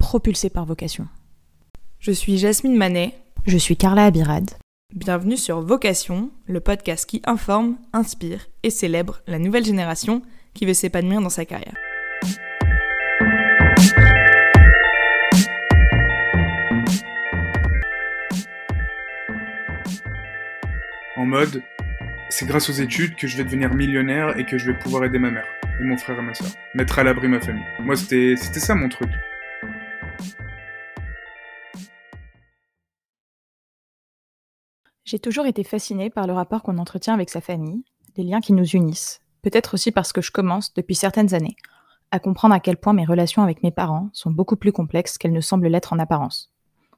propulsés par vocation. Je suis Jasmine Manet. Je suis Carla Abirad. Bienvenue sur Vocation, le podcast qui informe, inspire et célèbre la nouvelle génération qui veut s'épanouir dans sa carrière. En mode, c'est grâce aux études que je vais devenir millionnaire et que je vais pouvoir aider ma mère et mon frère et ma soeur. Mettre à l'abri ma famille. Moi, c'était ça mon truc. J'ai toujours été fascinée par le rapport qu'on entretient avec sa famille, les liens qui nous unissent. Peut-être aussi parce que je commence, depuis certaines années, à comprendre à quel point mes relations avec mes parents sont beaucoup plus complexes qu'elles ne semblent l'être en apparence.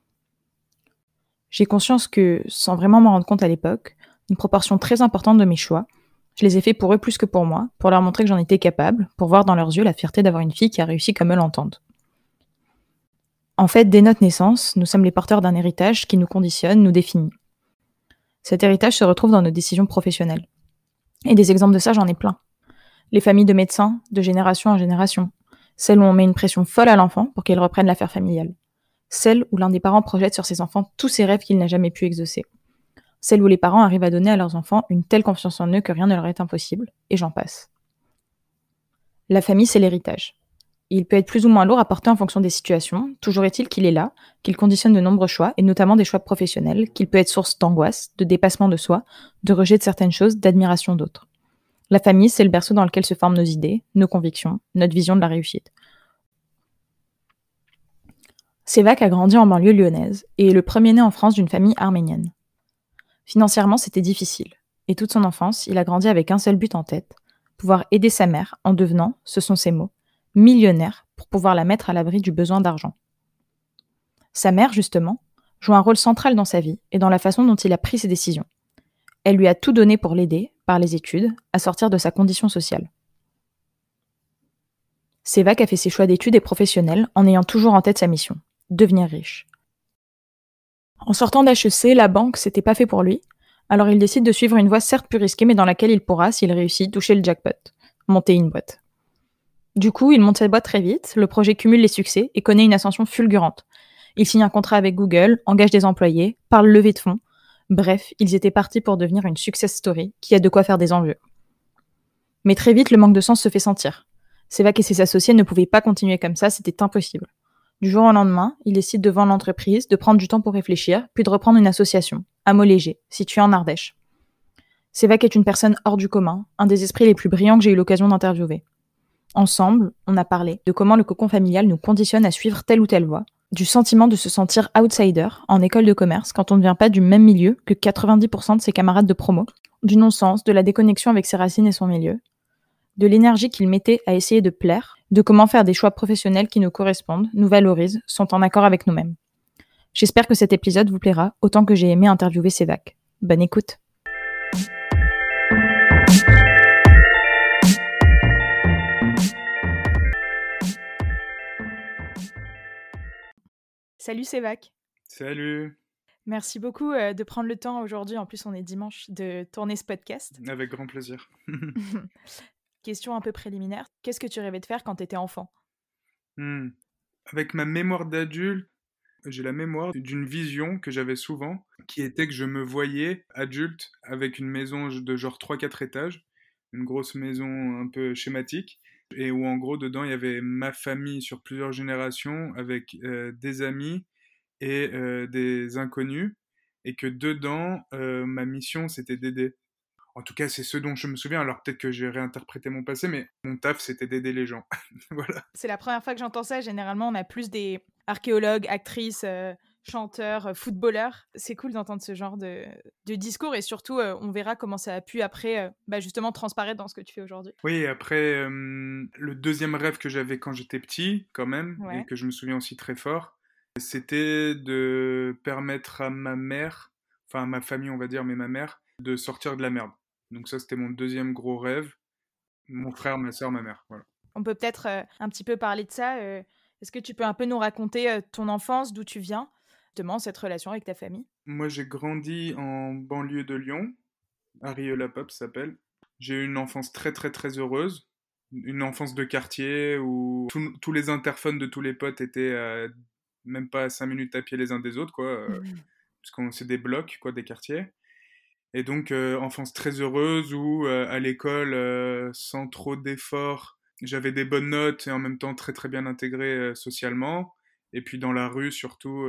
J'ai conscience que, sans vraiment m'en rendre compte à l'époque, une proportion très importante de mes choix, je les ai faits pour eux plus que pour moi, pour leur montrer que j'en étais capable, pour voir dans leurs yeux la fierté d'avoir une fille qui a réussi comme eux l'entendent. En fait, dès notre naissance, nous sommes les porteurs d'un héritage qui nous conditionne, nous définit. Cet héritage se retrouve dans nos décisions professionnelles. Et des exemples de ça, j'en ai plein. Les familles de médecins, de génération en génération. Celles où on met une pression folle à l'enfant pour qu'elle reprenne l'affaire familiale. Celles où l'un des parents projette sur ses enfants tous ses rêves qu'il n'a jamais pu exaucer. Celles où les parents arrivent à donner à leurs enfants une telle confiance en eux que rien ne leur est impossible, et j'en passe. La famille, c'est l'héritage. Il peut être plus ou moins lourd à porter en fonction des situations, toujours est-il qu'il est là, qu'il conditionne de nombreux choix, et notamment des choix professionnels, qu'il peut être source d'angoisse, de dépassement de soi, de rejet de certaines choses, d'admiration d'autres. La famille, c'est le berceau dans lequel se forment nos idées, nos convictions, notre vision de la réussite. Sevak a grandi en banlieue lyonnaise, et est le premier-né en France d'une famille arménienne. Financièrement, c'était difficile, et toute son enfance, il a grandi avec un seul but en tête, pouvoir aider sa mère en devenant, ce sont ses mots, millionnaire pour pouvoir la mettre à l'abri du besoin d'argent. Sa mère, justement, joue un rôle central dans sa vie et dans la façon dont il a pris ses décisions. Elle lui a tout donné pour l'aider, par les études, à sortir de sa condition sociale. Sevak a fait ses choix d'études et professionnels en ayant toujours en tête sa mission, devenir riche. En sortant d'HEC, la banque, c'était pas fait pour lui, alors il décide de suivre une voie certes plus risquée mais dans laquelle il pourra, s'il réussit, toucher le jackpot, monter une boîte. Du coup, il monte cette boîte très vite, le projet cumule les succès et connaît une ascension fulgurante. Il signe un contrat avec Google, engage des employés, parle levée de fonds. Bref, ils étaient partis pour devenir une success story qui a de quoi faire des envieux. Mais très vite, le manque de sens se fait sentir. Sevak et ses associés ne pouvaient pas continuer comme ça, c'était impossible. Du jour au lendemain, ils décident de vendre l'entreprise, de prendre du temps pour réfléchir, puis de reprendre une association, Amo Léger, située en Ardèche. Sevak est une personne hors du commun, un des esprits les plus brillants que j'ai eu l'occasion d'interviewer. Ensemble, on a parlé de comment le cocon familial nous conditionne à suivre telle ou telle voie, du sentiment de se sentir outsider en école de commerce quand on ne vient pas du même milieu que 90% de ses camarades de promo, du non-sens, de la déconnexion avec ses racines et son milieu, de l'énergie qu'il mettait à essayer de plaire, de comment faire des choix professionnels qui nous correspondent, nous valorisent, sont en accord avec nous-mêmes. J'espère que cet épisode vous plaira autant que j'ai aimé interviewer Sevak. Bonne écoute. Salut Sevak. Salut. Merci beaucoup de prendre le temps aujourd'hui, en plus on est dimanche, de tourner ce podcast. Avec grand plaisir. Question un peu préliminaire, qu'est-ce que tu rêvais de faire quand tu étais enfant ? Avec ma mémoire d'adulte, j'ai la mémoire d'une vision que j'avais souvent, qui était que je me voyais adulte avec une maison de genre 3-4 étages, une grosse maison un peu schématique, et où en gros dedans il y avait ma famille sur plusieurs générations avec des amis et des inconnus, et que dedans ma mission c'était d'aider. En tout cas, c'est ce dont je me souviens. Alors peut-être que j'ai réinterprété mon passé, mais mon taf, c'était d'aider les gens. Voilà. C'est la première fois que j'entends ça. Généralement, on a plus des archéologues, actrices, chanteurs, footballeurs. C'est cool d'entendre ce genre de discours et surtout, on verra comment ça a pu après, justement, transparaître dans ce que tu fais aujourd'hui. Oui, après, le deuxième rêve que j'avais quand j'étais petit, quand même, Ouais. et que je me souviens aussi très fort, c'était de permettre à ma mère, enfin à ma famille, on va dire, mais ma mère, de sortir de la merde. Donc ça, c'était mon deuxième gros rêve. Mon frère, ma soeur, ma mère, voilà. On peut peut-être un petit peu parler de ça. Est-ce que tu peux un peu nous raconter ton enfance, d'où tu viens, justement, cette relation avec ta famille ? Moi, j'ai grandi en banlieue de Lyon, à Rieux-la-Pop, ça s'appelle. J'ai eu une enfance très très très heureuse. une enfance de quartier où tous les interphones de tous les potes étaient même pas à 5 minutes à pied les uns des autres, quoi. Parce qu'on c'est des blocs, quoi, des quartiers. Et donc, enfance très heureuse où à l'école, sans trop d'efforts, j'avais des bonnes notes et en même temps très très bien intégré socialement. Et puis dans la rue, surtout,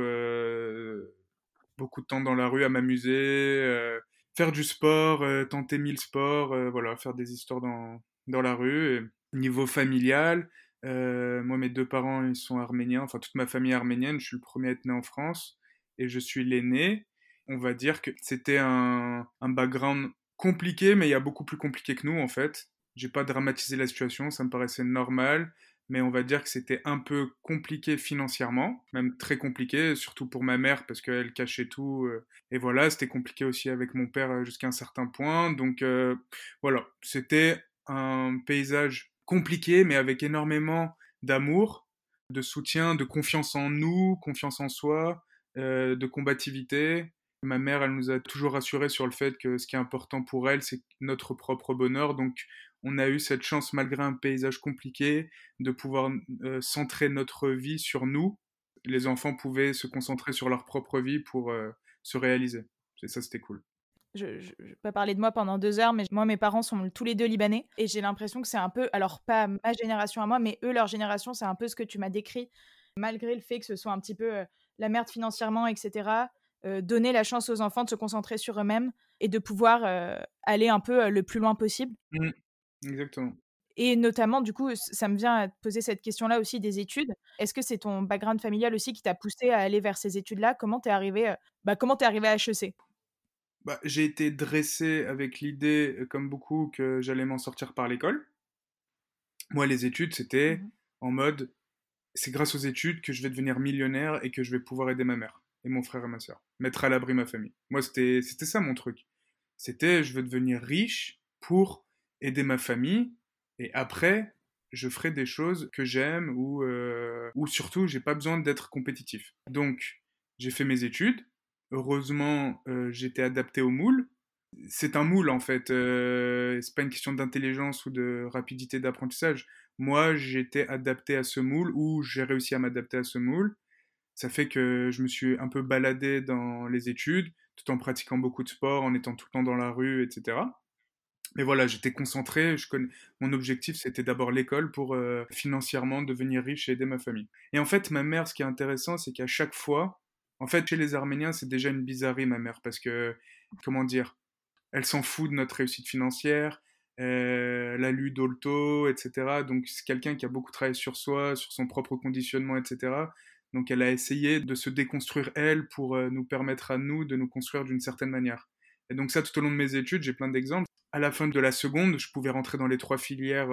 beaucoup de temps dans la rue à m'amuser, faire du sport, tenter 1000 sports, voilà, faire des histoires dans la rue. Et niveau familial, moi mes deux parents ils sont arméniens, enfin toute ma famille est arménienne, je suis le premier à être né en France et je suis l'aîné. On va dire que c'était un background compliqué, mais il y a beaucoup plus compliqué que nous en fait. J'ai pas dramatisé la situation, ça me paraissait normal, mais on va dire que c'était un peu compliqué financièrement, même très compliqué, surtout pour ma mère parce qu'elle cachait tout. Et voilà, c'était compliqué aussi avec mon père jusqu'à un certain point. Donc voilà, c'était un paysage compliqué, mais avec énormément d'amour, de soutien, de confiance en nous, confiance en soi, de combativité. Ma mère, elle nous a toujours rassurés sur le fait que ce qui est important pour elle, c'est notre propre bonheur. Donc, on a eu cette chance, malgré un paysage compliqué, de pouvoir centrer notre vie sur nous. Les enfants pouvaient se concentrer sur leur propre vie pour se réaliser. Et ça, c'était cool. Je vais pas parler de moi pendant 2 heures, mais moi, mes parents sont tous les deux libanais. Et j'ai l'impression que c'est un peu, alors pas ma génération à moi, mais eux, leur génération, c'est un peu ce que tu m'as décrit. Malgré le fait que ce soit un petit peu la merde financièrement, etc., donner la chance aux enfants de se concentrer sur eux-mêmes et de pouvoir aller un peu le plus loin possible. Mmh, exactement. Et notamment, du coup, ça me vient à te poser cette question-là aussi des études. Est-ce que c'est ton background familial aussi qui t'a poussé à aller vers ces études-là? Comment t'es arrivé, comment t'es arrivé à HEC? Bah, j'ai été dressé avec l'idée, comme beaucoup, que j'allais m'en sortir par l'école. Moi, les études, c'était Mhm. en mode, c'est grâce aux études que je vais devenir millionnaire et que je vais pouvoir aider ma mère et mon frère et ma sœur, mettre à l'abri ma famille. Moi, c'était ça mon truc. C'était, je veux devenir riche pour aider ma famille et après, je ferai des choses que j'aime ou surtout, j'ai pas besoin d'être compétitif. Donc, j'ai fait mes études. Heureusement, j'étais adapté au moule. C'est un moule en fait. C'est pas une question d'intelligence ou de rapidité d'apprentissage. Moi, j'étais adapté à ce moule ou j'ai réussi à m'adapter à ce moule. Ça fait que je me suis un peu baladé dans les études, tout en pratiquant beaucoup de sport, en étant tout le temps dans la rue, etc. Mais voilà, j'étais concentré. Mon objectif, c'était d'abord l'école pour financièrement devenir riche et aider ma famille. Et en fait, ma mère, ce qui est intéressant, c'est qu'à chaque fois, en fait, chez les Arméniens, c'est déjà une bizarrerie, ma mère, parce que, comment dire, elle s'en fout de notre réussite financière, elle a lu Dolto, etc. Donc c'est quelqu'un qui a beaucoup travaillé sur soi, sur son propre conditionnement, etc. Donc elle a essayé de se déconstruire elle pour nous permettre à nous de nous construire d'une certaine manière. Et donc ça, tout au long de mes études, j'ai plein d'exemples. À la fin de la seconde, je pouvais rentrer dans les 3 filières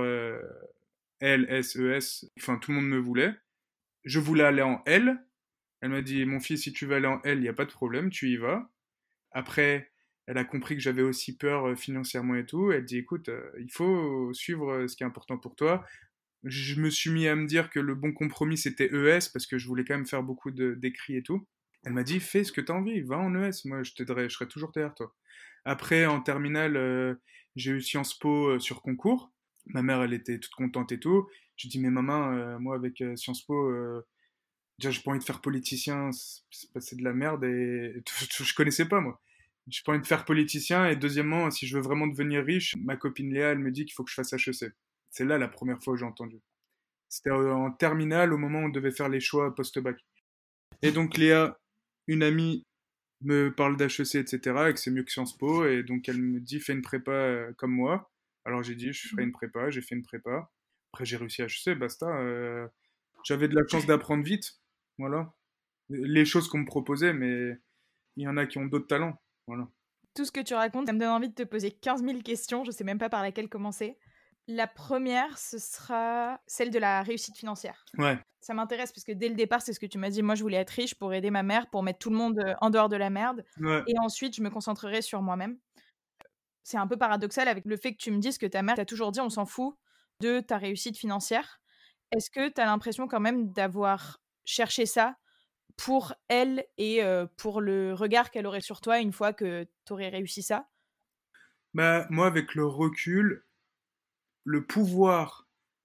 L, S, E, S. Enfin, tout le monde me voulait. Je voulais aller en L. Elle m'a dit, mon fils, si tu veux aller en L, il n'y a pas de problème, tu y vas. Après, elle a compris que j'avais aussi peur financièrement et tout. Elle dit, écoute, il faut suivre ce qui est important pour toi. Je me suis mis à me dire que le bon compromis, c'était ES, parce que je voulais quand même faire beaucoup d'écrits et tout. Elle m'a dit, fais ce que tu as envie, va en ES, moi je t'aiderai, je serai toujours derrière toi. Après, en terminale, j'ai eu Sciences Po sur concours. Ma mère, elle était toute contente et tout. J'ai dit, mais maman, moi avec Sciences Po, déjà, j'ai pas envie de faire politicien, c'est de la merde et je connaissais pas moi. J'ai pas envie de faire politicien et deuxièmement, si je veux vraiment devenir riche, ma copine Léa, elle me dit qu'il faut que je fasse HEC. C'est là la première fois que j'ai entendu. C'était en terminale au moment où on devait faire les choix post-bac. Et donc Léa, une amie, me parle d'HEC, etc. et que c'est mieux que Sciences Po et donc elle me dit fais une prépa comme moi. Alors j'ai dit je ferai une prépa, j'ai fait une prépa. Après j'ai réussi à HEC, basta. J'avais de la chance d'apprendre vite, voilà. Les choses qu'on me proposait, mais il y en a qui ont d'autres talents. Voilà. Tout ce que tu racontes, ça me donne envie de te poser 15 000 questions. Je sais même pas par laquelle commencer. La première, ce sera celle de la réussite financière. Ouais. Ça m'intéresse parce que dès le départ, c'est ce que tu m'as dit. Moi, je voulais être riche pour aider ma mère, pour mettre tout le monde en dehors de la merde. Ouais. Et ensuite, je me concentrerai sur moi-même. C'est un peu paradoxal avec le fait que tu me dises que ta mère t'a toujours dit on s'en fout de ta réussite financière. Est-ce que tu as l'impression quand même d'avoir cherché ça pour elle et pour le regard qu'elle aurait sur toi une fois que tu aurais réussi ça? Bah, moi, avec le recul, le pouvoir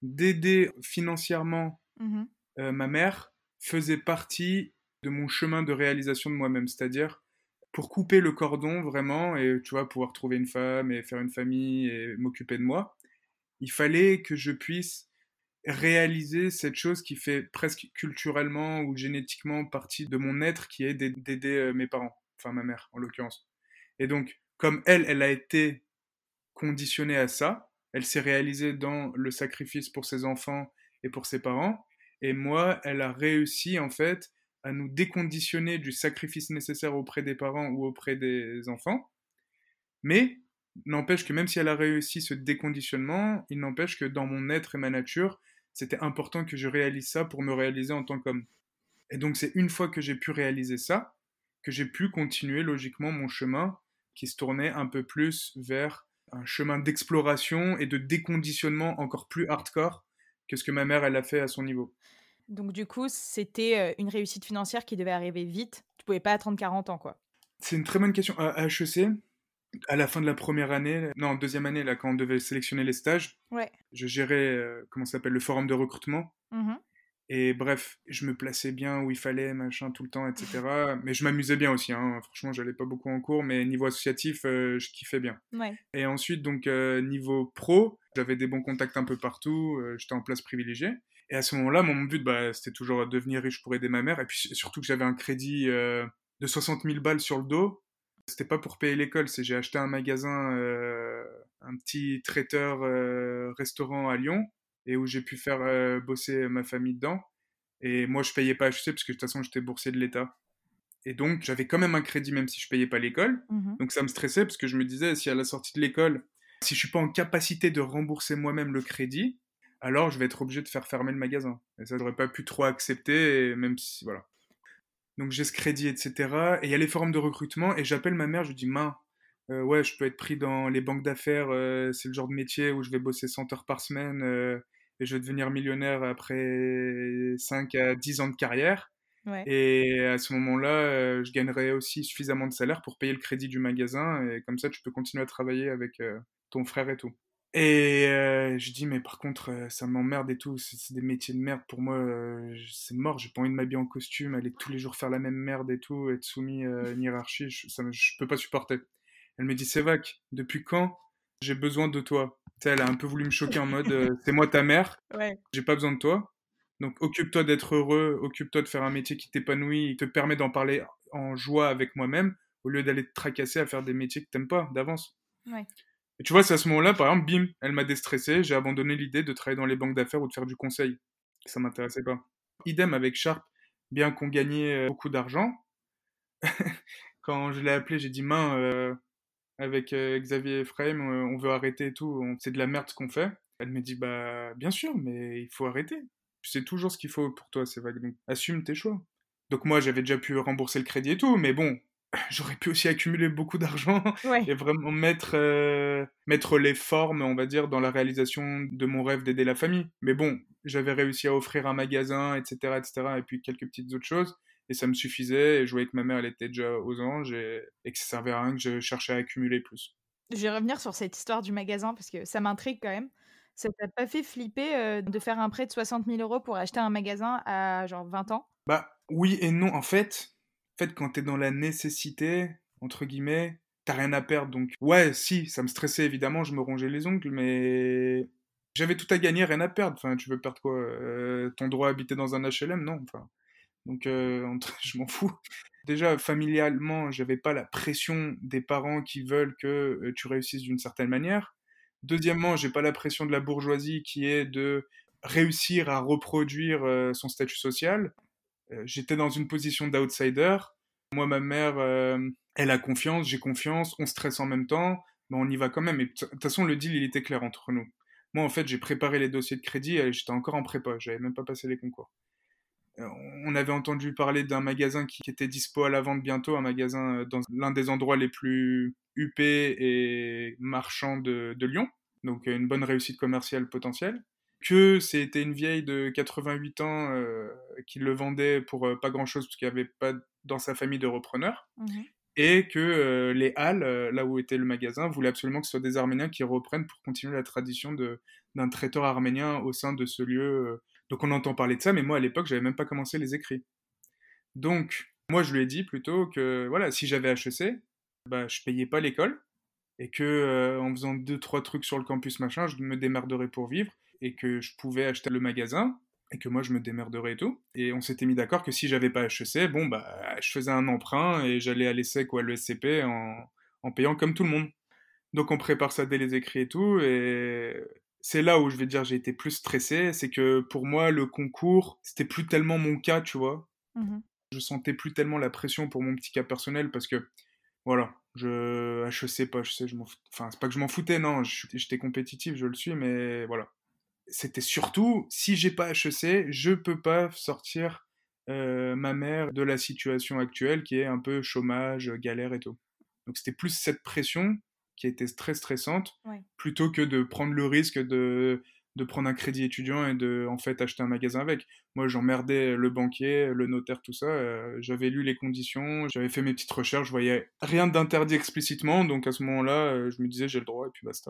d'aider financièrement Mhm. ma mère faisait partie de mon chemin de réalisation de moi-même. C'est-à-dire, pour couper le cordon vraiment, et tu vois, pouvoir trouver une femme et faire une famille et m'occuper de moi, il fallait que je puisse réaliser cette chose qui fait presque culturellement ou génétiquement partie de mon être, qui est d'aider mes parents, enfin ma mère en l'occurrence. Et donc, comme elle a été conditionnée à ça, elle s'est réalisée dans le sacrifice pour ses enfants et pour ses parents, et moi, elle a réussi en fait à nous déconditionner du sacrifice nécessaire auprès des parents ou auprès des enfants, mais n'empêche que même si elle a réussi ce déconditionnement, il n'empêche que dans mon être et ma nature, c'était important que je réalise ça pour me réaliser en tant qu'homme. Et donc c'est une fois que j'ai pu réaliser ça, que j'ai pu continuer logiquement mon chemin qui se tournait un peu plus vers un chemin d'exploration et de déconditionnement encore plus hardcore que ce que ma mère, elle a fait à son niveau. Donc du coup, c'était, une réussite financière qui devait arriver vite. Tu pouvais pas attendre 40 ans, quoi? C'est une très bonne question. À HEC, à la fin de la première année, non, deuxième année, là, quand on devait sélectionner les stages, Ouais. je gérais, comment ça s'appelle, le forum de recrutement. Mmh. Et bref, je me plaçais bien où il fallait, machin, tout le temps, etc. Mais je m'amusais bien aussi, hein. Franchement, j'allais pas beaucoup en cours, mais niveau associatif, je kiffais bien. Ouais. Et ensuite, donc, niveau pro, j'avais des bons contacts un peu partout, j'étais en place privilégiée. Et à ce moment-là, mon but, bah, c'était toujours devenir riche pour aider ma mère. Et puis surtout que j'avais un crédit de 60 000 balles sur le dos. C'était pas pour payer l'école, c'est j'ai acheté un magasin, un petit traiteur restaurant à Lyon, et où j'ai pu faire bosser ma famille dedans. Et moi, je payais pas HEC parce que de toute façon, j'étais boursier de l'État. Et donc, j'avais quand même un crédit même si je payais pas l'école. Mmh. Donc, ça me stressait parce que je me disais, si à la sortie de l'école, si je suis pas en capacité de rembourser moi-même le crédit, alors je vais être obligé de faire fermer le magasin. Et ça, j'aurais pas pu trop accepter, et même si, voilà. Donc, j'ai ce crédit, etc. Et il y a les forums de recrutement, et j'appelle ma mère, je lui dis, ouais, je peux être pris dans les banques d'affaires, c'est le genre de métier où je vais bosser 100 heures par semaine, et je vais devenir millionnaire après 5 à 10 ans de carrière. Ouais. Et à ce moment-là, je gagnerai aussi suffisamment de salaire pour payer le crédit du magasin, et comme ça, tu peux continuer à travailler avec ton frère et tout. Et je dis, mais par contre, ça m'emmerde et tout, c'est des métiers de merde pour moi, c'est mort, j'ai pas envie de m'habiller en costume, aller tous les jours faire la même merde et tout, être soumis à une hiérarchie, je peux pas supporter. Elle me dit, Sévac, depuis quand j'ai besoin de toi? Tu sais, elle a un peu voulu me choquer en mode, c'est moi ta mère, Ouais. j'ai pas besoin de toi. Donc occupe-toi d'être heureux, occupe-toi de faire un métier qui t'épanouit, qui te permet d'en parler en joie avec moi-même, au lieu d'aller te tracasser à faire des métiers que t'aimes pas d'avance. Ouais. Et tu vois, c'est à ce moment-là, par exemple, bim, elle m'a déstressé, j'ai abandonné l'idée de travailler dans les banques d'affaires ou de faire du conseil. Ça m'intéressait pas. Idem avec Sharp, bien qu'on gagnait beaucoup d'argent. Quand je l'ai appelé, j'ai dit, avec Xavier Ephraim, on veut arrêter et tout, c'est de la merde ce qu'on fait. Elle me dit, bah, bien sûr, mais il faut arrêter. Tu sais toujours ce qu'il faut pour toi, c'est vague, donc assume tes choix. Donc moi, j'avais déjà pu rembourser le crédit et tout, mais bon, j'aurais pu aussi accumuler beaucoup d'argent Ouais. et vraiment mettre les formes, on va dire, dans la réalisation de mon rêve d'aider la famille. Mais bon, j'avais réussi à offrir un magasin, etc., etc., et puis quelques petites autres choses. Et ça me suffisait, et je voyais que ma mère, elle était déjà aux anges, et que ça servait à rien que je cherchais à accumuler plus. Je vais revenir sur cette histoire du magasin parce que ça m'intrigue quand même. Ça t'a pas fait flipper, de faire un prêt de 60 000 € pour acheter un magasin à genre 20 ans? Bah, oui et non, en fait, quand t'es dans la nécessité, entre guillemets, t'as rien à perdre, donc ouais, si, ça me stressait évidemment, je me rongeais les ongles, mais j'avais tout à gagner, rien à perdre. Enfin, tu veux perdre quoi? Ton droit à habiter dans un HLM? Non, enfin. Donc, je m'en fous. Déjà, familialement, j'avais pas la pression des parents qui veulent que tu réussisses d'une certaine manière. Deuxièmement, j'ai pas la pression de la bourgeoisie qui est de réussir à reproduire son statut social. J'étais dans une position d'outsider. Moi, ma mère, elle a confiance, j'ai confiance, on stresse en même temps, mais on y va quand même. Et de toute façon, le deal, il était clair entre nous. Moi, en fait, j'ai préparé les dossiers de crédit, et j'étais encore en prépa, j'avais même pas passé les concours. Euh, on avait entendu parler d'un magasin qui était dispo à la vente bientôt, un magasin dans l'un des endroits les plus huppés et marchands de Lyon, donc une bonne réussite commerciale potentielle. Que c'était une vieille de 88 ans qui le vendait pour pas grand-chose parce qu'il n'y avait pas dans sa famille de repreneurs. Mmh. et que les halles, là où était le magasin, voulaient absolument que ce soit des Arméniens qui reprennent pour continuer la tradition d'un traiteur arménien au sein de ce lieu. Donc on entend parler de ça, mais moi à l'époque, j'avais même pas commencé les écrits. Donc, moi je lui ai dit plutôt que voilà, si j'avais HEC, bah, je payais pas l'école et que en faisant deux trois trucs sur le campus machin, je me démerderais pour vivre et que je pouvais acheter le magasin et que moi je me démerderais et tout. Et on s'était mis d'accord que si j'avais pas HEC, bon bah je faisais un emprunt et j'allais à l'ESSEC ou à l'ESCP en payant comme tout le monde. Donc on prépare ça dès les écrits et tout et c'est là où je vais dire j'ai été plus stressé, c'est que pour moi le concours, c'était plus tellement mon cas, tu vois. Mhm. Je sentais plus tellement la pression pour mon petit cas personnel parce que voilà, HEC, pas HEC, enfin, c'est pas que je m'en foutais, non, j'étais compétitif, je le suis, mais voilà. C'était surtout, si j'ai pas HEC, je peux pas sortir ma mère de la situation actuelle qui est un peu chômage, galère et tout. Donc c'était plus cette pression qui était très stressante, Ouais. plutôt que de prendre le risque de prendre un crédit étudiant et de en fait acheter un magasin avec. Moi j'emmerdais le banquier, le notaire, tout ça, j'avais lu les conditions, j'avais fait mes petites recherches, je voyais rien d'interdit explicitement, donc à ce moment-là, je me disais j'ai le droit et puis basta.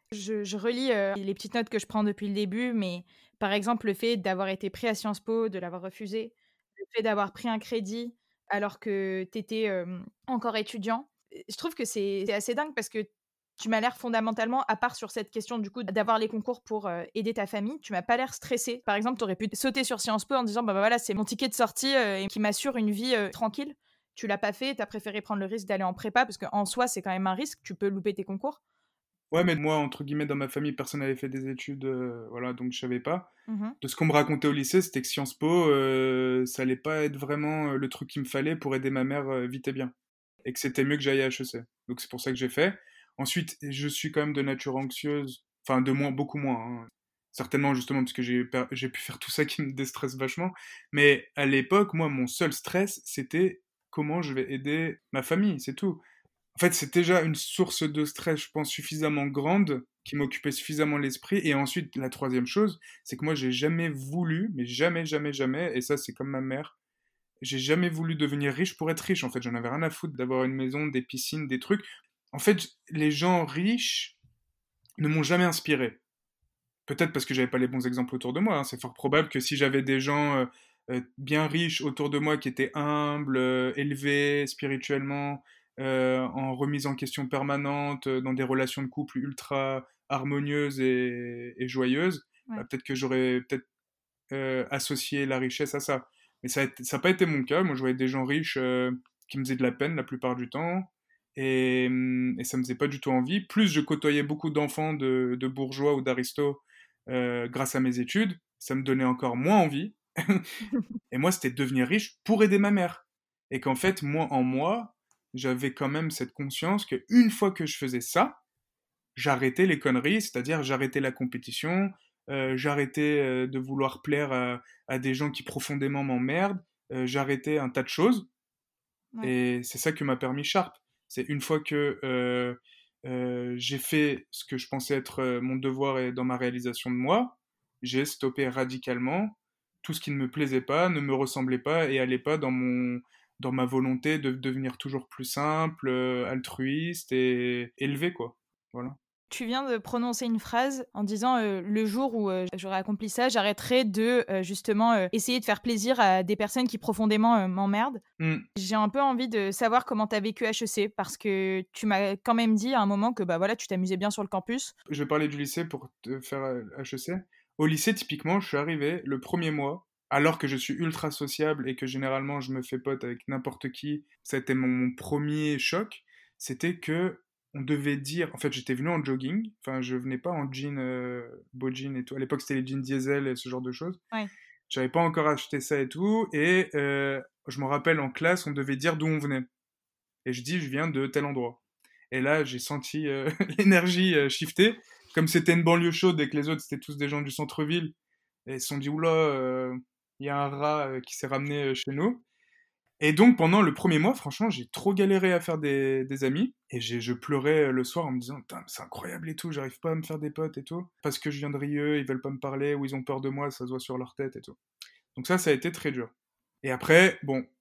Je relis les petites notes que je prends depuis le début, mais par exemple, le fait d'avoir été pris à Sciences Po, de l'avoir refusé, le fait d'avoir pris un crédit alors que tu étais encore étudiant, je trouve que c'est assez dingue parce que tu m'as l'air fondamentalement, à part sur cette question du coup d'avoir les concours pour aider ta famille, tu m'as pas l'air stressé. Par exemple, tu aurais pu sauter sur Sciences Po en disant bah voilà, c'est mon ticket de sortie et qui m'assure une vie tranquille. Tu l'as pas fait, tu as préféré prendre le risque d'aller en prépa parce qu'en soi, c'est quand même un risque, tu peux louper tes concours. Ouais, mais moi, entre guillemets, dans ma famille, personne n'avait fait des études, voilà, donc je savais pas. Mhm. De ce qu'on me racontait au lycée, c'était que Sciences Po, ça allait pas être vraiment le truc qu'il me fallait pour aider ma mère vite et bien. Et que c'était mieux que j'aille à HEC. Donc c'est pour ça que j'ai fait. Ensuite, je suis quand même de nature anxieuse, enfin de moins, beaucoup moins, hein. Certainement justement parce que j'ai pu faire tout ça qui me déstresse vachement. Mais à l'époque, moi, mon seul stress, c'était comment je vais aider ma famille, c'est tout. En fait, c'est déjà une source de stress, je pense, suffisamment grande, qui m'occupait suffisamment l'esprit. Et ensuite, la troisième chose, c'est que moi, j'ai jamais voulu, mais jamais, jamais, jamais, et ça, c'est comme ma mère, j'ai jamais voulu devenir riche pour être riche. En fait, j'en avais rien à foutre d'avoir une maison, des piscines, des trucs. En fait, les gens riches ne m'ont jamais inspiré. Peut-être parce que j'avais pas les bons exemples autour de moi, hein. C'est fort probable que si j'avais des gens bien riches autour de moi qui étaient humbles, élevés spirituellement, en remise en question permanente, dans des relations de couple ultra harmonieuses et joyeuses, bah, Ouais. peut-être que j'aurais peut-être associé la richesse à ça. Mais ça n'a pas été mon cas. Moi, je voyais des gens riches qui me faisaient de la peine la plupart du temps. Et ça me faisait pas du tout envie. Plus je côtoyais beaucoup d'enfants de bourgeois ou d'aristos grâce à mes études, ça me donnait encore moins envie. Et moi, c'était de devenir riche pour aider ma mère. Et qu'en fait, moi, en moi, j'avais quand même cette conscience que une fois que je faisais ça, j'arrêtais les conneries, c'est-à-dire j'arrêtais la compétition, j'arrêtais de vouloir plaire à des gens qui profondément m'emmerdent, j'arrêtais un tas de choses. Ouais. Et c'est ça que m'a permis Sharp. C'est une fois que j'ai fait ce que je pensais être mon devoir et dans ma réalisation de moi, j'ai stoppé radicalement tout ce qui ne me plaisait pas, ne me ressemblait pas et allait pas dans ma volonté de devenir toujours plus simple, altruiste et élevé, quoi. Voilà. Tu viens de prononcer une phrase en disant le jour où j'aurai accompli ça, j'arrêterai de justement essayer de faire plaisir à des personnes qui profondément m'emmerdent. Hmm. J'ai un peu envie de savoir comment tu as vécu HEC parce que tu m'as quand même dit à un moment que bah voilà, tu t'amusais bien sur le campus. Je vais parler du lycée pour te faire HEC. Au lycée, typiquement, je suis arrivé le premier mois, alors que je suis ultra sociable et que généralement je me fais pote avec n'importe qui. Ça a été mon premier choc. C'était que on devait dire. En fait, j'étais venu en jogging. Enfin, je venais pas en jean, beau jean et tout. À l'époque, c'était les jeans diesel et ce genre de choses. Ouais. J'avais pas encore acheté ça et tout. Et je me rappelle en classe, on devait dire d'où on venait. Et je dis, je viens de tel endroit. Et là, j'ai senti l'énergie shifter. Comme c'était une banlieue chaude et que les autres, c'était tous des gens du centre-ville. Et ils se sont dit, oula, il y a un rat qui s'est ramené chez nous. Et donc, pendant le premier mois, franchement, j'ai trop galéré à faire des amis. Et je pleurais le soir en me disant, c'est incroyable et tout, j'arrive pas à me faire des potes et tout. Parce que je viens de Rieux, ils veulent pas me parler, ou ils ont peur de moi, ça se voit sur leur tête et tout. Donc ça a été très dur. Et après, bon,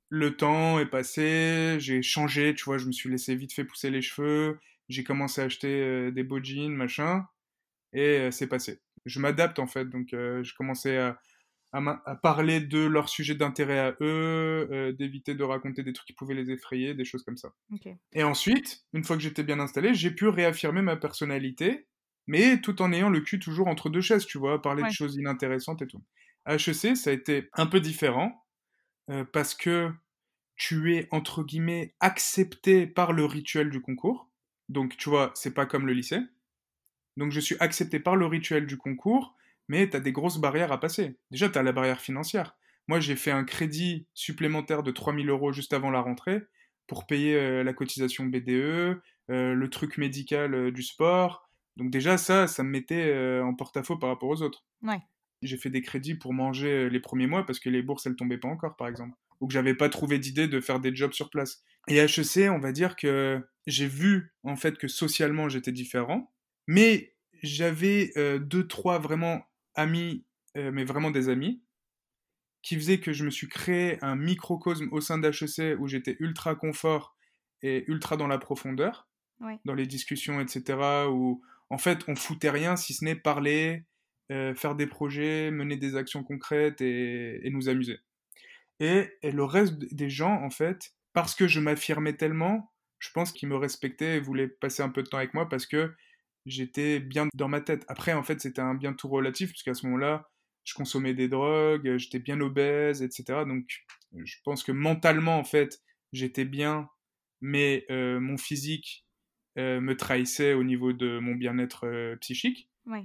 Le temps est passé, j'ai changé, tu vois, je me suis laissé vite fait pousser les cheveux, j'ai commencé à acheter des beaux jeans, machin, et c'est passé. Je m'adapte en fait, donc je commençais à parler de leur sujet d'intérêt à eux, d'éviter de raconter des trucs qui pouvaient les effrayer, des choses comme ça. Ok. Et ensuite, une fois que j'étais bien installé, j'ai pu réaffirmer ma personnalité, mais tout en ayant le cul toujours entre deux chaises, tu vois, parler de Ouais. choses inintéressantes et tout. À HEC, ça a été un peu différent, parce que tu es, entre guillemets, accepté par le rituel du concours. Donc, tu vois, c'est pas comme le lycée. Donc, je suis accepté par le rituel du concours, mais tu as des grosses barrières à passer. Déjà, tu as la barrière financière. Moi, j'ai fait un crédit supplémentaire de 3 000 € juste avant la rentrée pour payer la cotisation BDE, le truc médical du sport. Donc déjà, ça me mettait en porte-à-faux par rapport aux autres. Ouais. J'ai fait des crédits pour manger les premiers mois parce que les bourses, elles tombaient pas encore, par exemple. Ou que j'avais pas trouvé d'idée de faire des jobs sur place. Et HEC, on va dire que j'ai vu, en fait, que socialement, j'étais différent. Mais j'avais deux, trois vraiment amis, mais vraiment des amis, qui faisaient que je me suis créé un microcosme au sein d'HEC où j'étais ultra confort et ultra dans la profondeur, Ouais. dans les discussions, etc. Où, en fait, on foutait rien si ce n'est parler, faire des projets, mener des actions concrètes et nous amuser. Et le reste des gens, en fait, parce que je m'affirmais tellement, je pense qu'ils me respectaient et voulaient passer un peu de temps avec moi parce que j'étais bien dans ma tête. Après, en fait, c'était un bien tout relatif, parce qu'à ce moment-là, je consommais des drogues, j'étais bien obèse, etc. Donc, je pense que mentalement, en fait, j'étais bien, mais mon physique me trahissait au niveau de mon bien-être psychique. Ouais.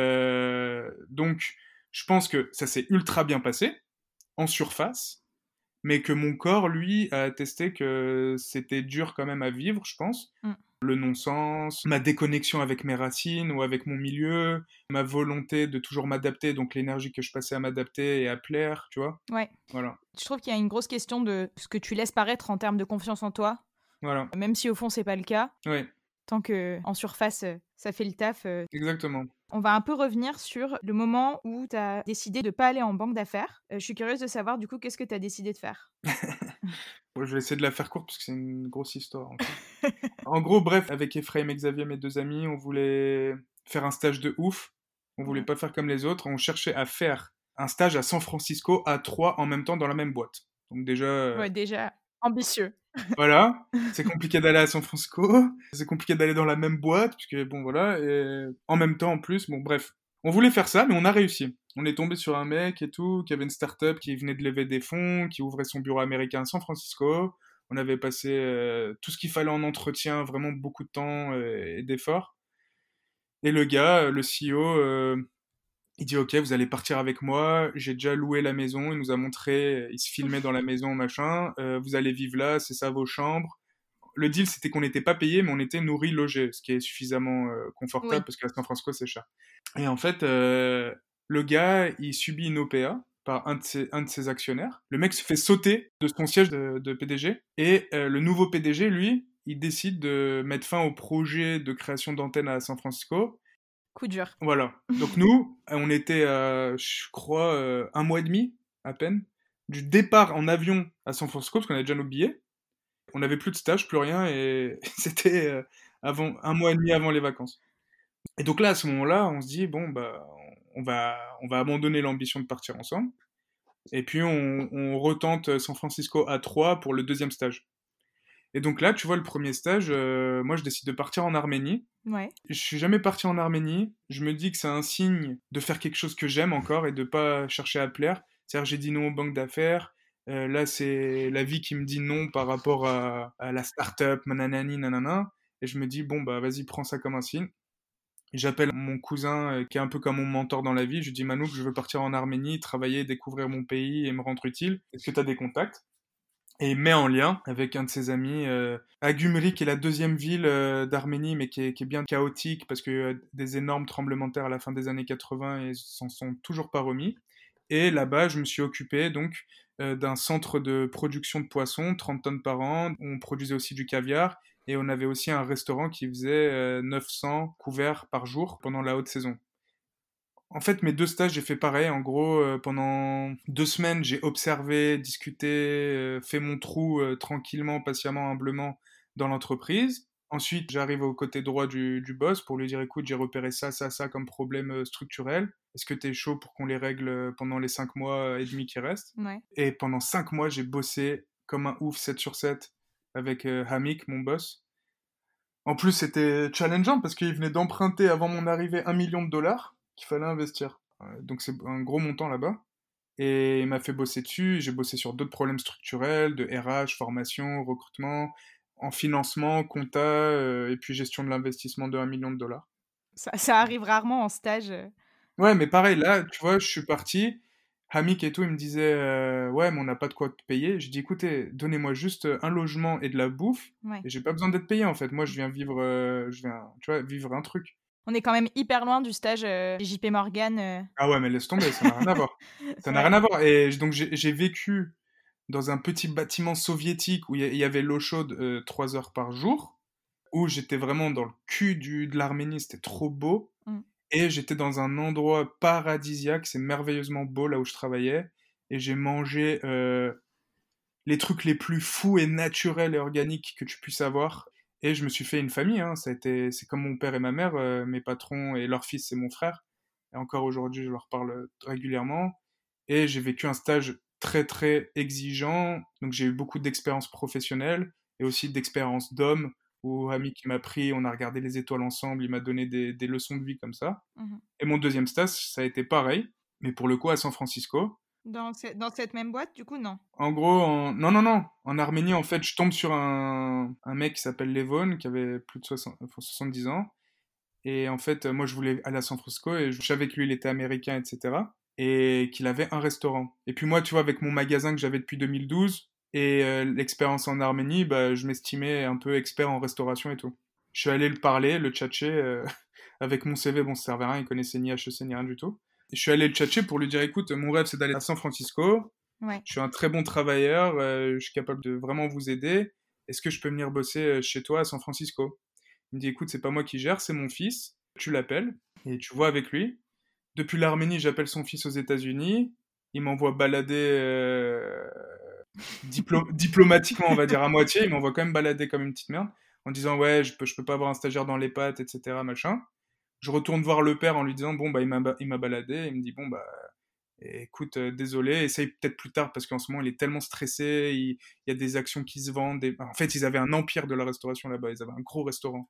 Donc, je pense que ça s'est ultra bien passé, en surface, mais que mon corps, lui, a attesté que c'était dur quand même à vivre, je pense. Mm. Le non-sens, ma déconnexion avec mes racines ou avec mon milieu, ma volonté de toujours m'adapter, donc l'énergie que je passais à m'adapter et à plaire, tu vois. Ouais. Voilà, Je trouve qu'il y a une grosse question de ce que tu laisses paraître en termes de confiance en toi, voilà, même si au fond c'est pas le cas. ouais, Tant que en surface, ça fait le taf. exactement. On va un peu revenir sur le moment où tu as décidé de pas aller en banque d'affaires. Je suis curieuse de savoir du coup qu'est-ce que tu as décidé de faire? Bon, je vais essayer de la faire courte parce que c'est une grosse histoire encore. En gros, bref, avec Ephraim et Xavier, mes deux amis, on voulait faire un stage de ouf. On voulait Ouais. pas faire comme les autres. On cherchait à faire un stage à San Francisco à trois en même temps dans la même boîte. Donc déjà, Ouais, déjà ambitieux. voilà, c'est compliqué d'aller à San Francisco, c'est compliqué d'aller dans la même boîte, parce que bon voilà, et en même temps en plus, bon bref. On voulait faire ça, mais on a réussi. On est tombé sur un mec et tout, qui avait une start-up qui venait de lever des fonds, qui ouvrait son bureau américain à San Francisco. On avait passé tout ce qu'il fallait en entretien, vraiment beaucoup de temps et d'efforts. Et le gars, le CEO, il dit ok, vous allez partir avec moi. J'ai déjà loué la maison. Il nous a montré, il se filmait dans la maison, machin. Vous allez vivre là, c'est ça vos chambres. Le deal, c'était qu'on n'était pas payé, mais on était nourri, logé, ce qui est suffisamment Oui. confortable parce qu'à San Francisco, c'est cher. Et en fait, le gars, il subit une OPA par un de ses actionnaires. Le mec se fait sauter de son siège de PDG. Et le nouveau PDG, lui, il décide de mettre fin au projet de création d'antenne à San Francisco. Coup dur. Voilà. Donc nous, on était, je crois, un mois et demi, à peine, du départ en avion à San Francisco, parce qu'on avait déjà nos billets. On n'avait plus de stage, plus rien, et c'était avant, un mois et demi avant les vacances. Et donc là, à ce moment-là, on se dit, bon, bah, on va abandonner l'ambition de partir ensemble, et puis on retente San Francisco à 3 pour le deuxième stage. Et donc là, tu vois, le premier stage, moi, je décide de partir en Arménie. Ouais. Je suis jamais parti en Arménie. Je me dis que c'est un signe de faire quelque chose que j'aime encore et de pas chercher à plaire. C'est-à-dire, j'ai dit non aux banques d'affaires. Là, c'est la vie qui me dit non par rapport à la start-up, nanani, nanana. Et je me dis, bon, bah, vas-y, prends ça comme un signe. J'appelle mon cousin, qui est un peu comme mon mentor dans la vie. Je lui dis, Manouk, je veux partir en Arménie, travailler, découvrir mon pays et me rendre utile. Est-ce que tu as des contacts? Et il met en lien avec un de ses amis à Gümrük, qui est la deuxième ville d'Arménie, mais qui est bien chaotique parce que des énormes tremblements de terre à la fin des années 80 et s'en sont toujours pas remis. Et là-bas, je me suis occupé donc d'un centre de production de poissons, 30 tonnes par an. On produisait aussi du caviar et on avait aussi un restaurant qui faisait 900 couverts par jour pendant la haute saison. En fait, mes 2 stages, j'ai fait pareil. En gros, pendant 2 semaines, j'ai observé, discuté, fait mon trou tranquillement, patiemment, humblement dans l'entreprise. Ensuite, j'arrive au côté droit du boss pour lui dire, écoute, j'ai repéré ça, ça, ça comme problème structurel. Est-ce que tu es chaud pour qu'on les règle pendant les 5 mois et demi qui restent? Ouais. Et pendant 5 mois, j'ai bossé comme un ouf, 7 sur 7, avec Hamik, mon boss. En plus, c'était challengeant parce qu'il venait d'emprunter avant mon arrivée 1 million de dollars qu'il fallait investir. Donc c'est un gros montant là-bas. Et il m'a fait bosser dessus. J'ai bossé sur d'autres problèmes structurels, de RH, formation, recrutement, en financement, compta, et puis gestion de l'investissement de 1 million de dollars. Ça arrive rarement en stage. Ouais, mais pareil, là, tu vois, je suis parti. Hamik et tout, il me disait, ouais, mais on n'a pas de quoi te payer. J'ai dit, écoutez, donnez-moi juste un logement et de la bouffe, Ouais. et j'ai pas besoin d'être payé en fait. Moi, je viens vivre, tu vois, vivre un truc. On est quand même hyper loin du stage JP Morgan. Ah ouais, mais laisse tomber, ça n'a rien à voir. Ça n'a Ouais. rien à voir. Et donc, j'ai vécu dans un petit bâtiment soviétique où il y avait l'eau chaude 3 heures par jour, où j'étais vraiment dans le cul de l'Arménie, c'était trop beau. Mm. Et j'étais dans un endroit paradisiaque, c'est merveilleusement beau là où je travaillais. Et j'ai mangé les trucs les plus fous et naturels et organiques que tu puisses avoir. Et je me suis fait une famille, hein. C'est comme mon père et ma mère, mes patrons et leur fils, c'est mon frère. Et encore aujourd'hui, je leur parle régulièrement. Et j'ai vécu un stage très très exigeant. Donc j'ai eu beaucoup d'expérience professionnelle et aussi d'expérience d'homme, où ami qui m'a pris, on a regardé les étoiles ensemble, il m'a donné des leçons de vie comme ça. Mhm. Et mon deuxième stage, ça a été pareil, mais pour le coup à San Francisco. Dans cette même boîte, du coup, non. En gros, non, non, non. En Arménie, en fait, je tombe sur un mec qui s'appelle Levon, qui avait plus de 70 ans. Et en fait, moi, je voulais aller à San Francisco et je savais que lui, il était américain, etc. Et qu'il avait un restaurant. Et puis moi, tu vois, avec mon magasin que j'avais depuis 2012 et l'expérience en Arménie, bah, je m'estimais un peu expert en restauration et tout. Je suis allé le parler, le tchatcher, avec mon CV. Bon, ça servait à rien, il connaissait ni HEC ni rien du tout. Et je suis allé le tchatcher pour lui dire, écoute, mon rêve, c'est d'aller à San Francisco. Ouais. Je suis un très bon travailleur, je suis capable de vraiment vous aider. Est-ce que je peux venir bosser chez toi à San Francisco? Il me dit, écoute, c'est pas moi qui gère, c'est mon fils. Tu l'appelles et tu vois avec lui. Depuis l'Arménie, j'appelle son fils aux États-Unis. Il m'envoie balader diplomatiquement, on va dire à moitié. Il m'envoie quand même balader comme une petite merde en disant, ouais, je peux pas avoir un stagiaire dans les pattes, etc. Machin. Je retourne voir le père en lui disant, bon, bah, il m'a baladé. Il me dit, bon, bah, écoute, désolé, essaye peut-être plus tard parce qu'en ce moment il est tellement stressé, il y a des actions qui se vendent. En fait, ils avaient un empire de la restauration là-bas, ils avaient un gros restaurant.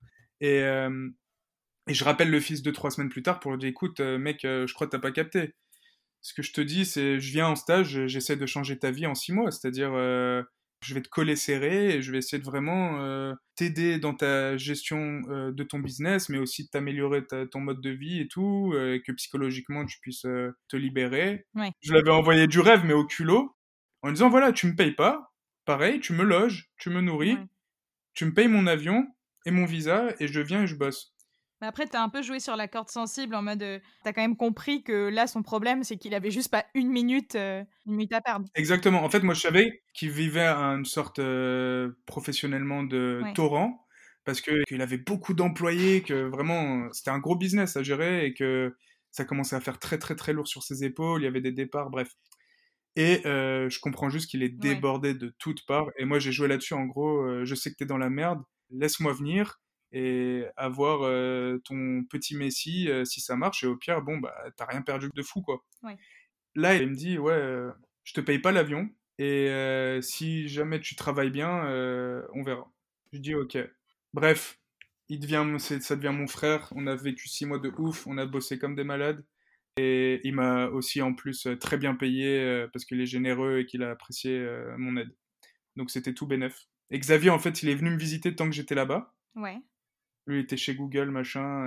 Et je rappelle le fils 2-3 semaines plus tard pour lui dire, écoute, mec, je crois que t'as pas capté. Ce que je te dis, c'est, je viens en stage, j'essaie de changer ta vie en 6 mois, c'est-à-dire, je vais te coller serré et je vais essayer de vraiment t'aider dans ta gestion de ton business, mais aussi de t'améliorer ton mode de vie et tout, que psychologiquement tu puisses te libérer. Ouais. Je l'avais envoyé du rêve, mais au culot, en disant, voilà, tu me payes pas, pareil, tu me loges, tu me nourris, Ouais. tu me payes mon avion et mon visa, et je viens et je bosse. Mais après, t'as un peu joué sur la corde sensible en mode. T'as quand même compris que là, son problème, c'est qu'il avait juste pas une minute à perdre. Exactement. En fait, moi, je savais qu'il vivait une sorte professionnellement de Ouais. torrent parce qu'il avait beaucoup d'employés, que vraiment c'était un gros business à gérer et que ça commençait à faire très très très lourd sur ses épaules. Il y avait des départs, bref. Et je comprends juste qu'il est Ouais. débordé de toutes parts. Et moi, j'ai joué là-dessus. En gros, je sais que t'es dans la merde. Laisse-moi venir et avoir ton petit Messi si ça marche. Et au pire, bon, bah, t'as rien perdu de fou, quoi. Ouais. Là, il me dit, ouais, je te paye pas l'avion, et si jamais tu travailles bien, on verra. Je dis, ok. Bref, ça devient mon frère, on a vécu 6 mois de ouf, on a bossé comme des malades, et il m'a aussi en plus très bien payé parce qu'il est généreux et qu'il a apprécié mon aide. Donc c'était tout bénef. Et Xavier, en fait, il est venu me visiter tant que j'étais là-bas. Ouais. Lui, il était chez Google, machin,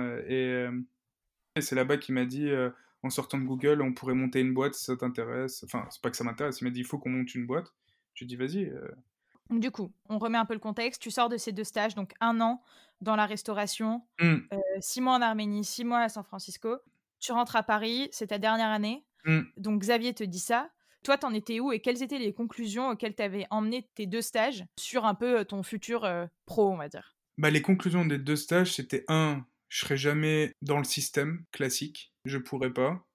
et c'est là-bas qu'il m'a dit, en sortant de Google, on pourrait monter une boîte si ça t'intéresse. Enfin, c'est pas que ça m'intéresse, il m'a dit, il faut qu'on monte une boîte. J'ai dit, vas-y. Du coup, on remet un peu le contexte. Tu sors de ces 2 stages, donc 1 an dans la restauration, 6 mois en Arménie, 6 mois à San Francisco. Tu rentres à Paris, c'est ta dernière année. Donc Xavier te dit ça. Toi, t'en étais où et quelles étaient les conclusions auxquelles t'avais emmené tes 2 stages sur un peu ton futur pro, on va dire? Bah, les conclusions des 2 stages, c'était je serai jamais dans le système classique, je pourrais pas.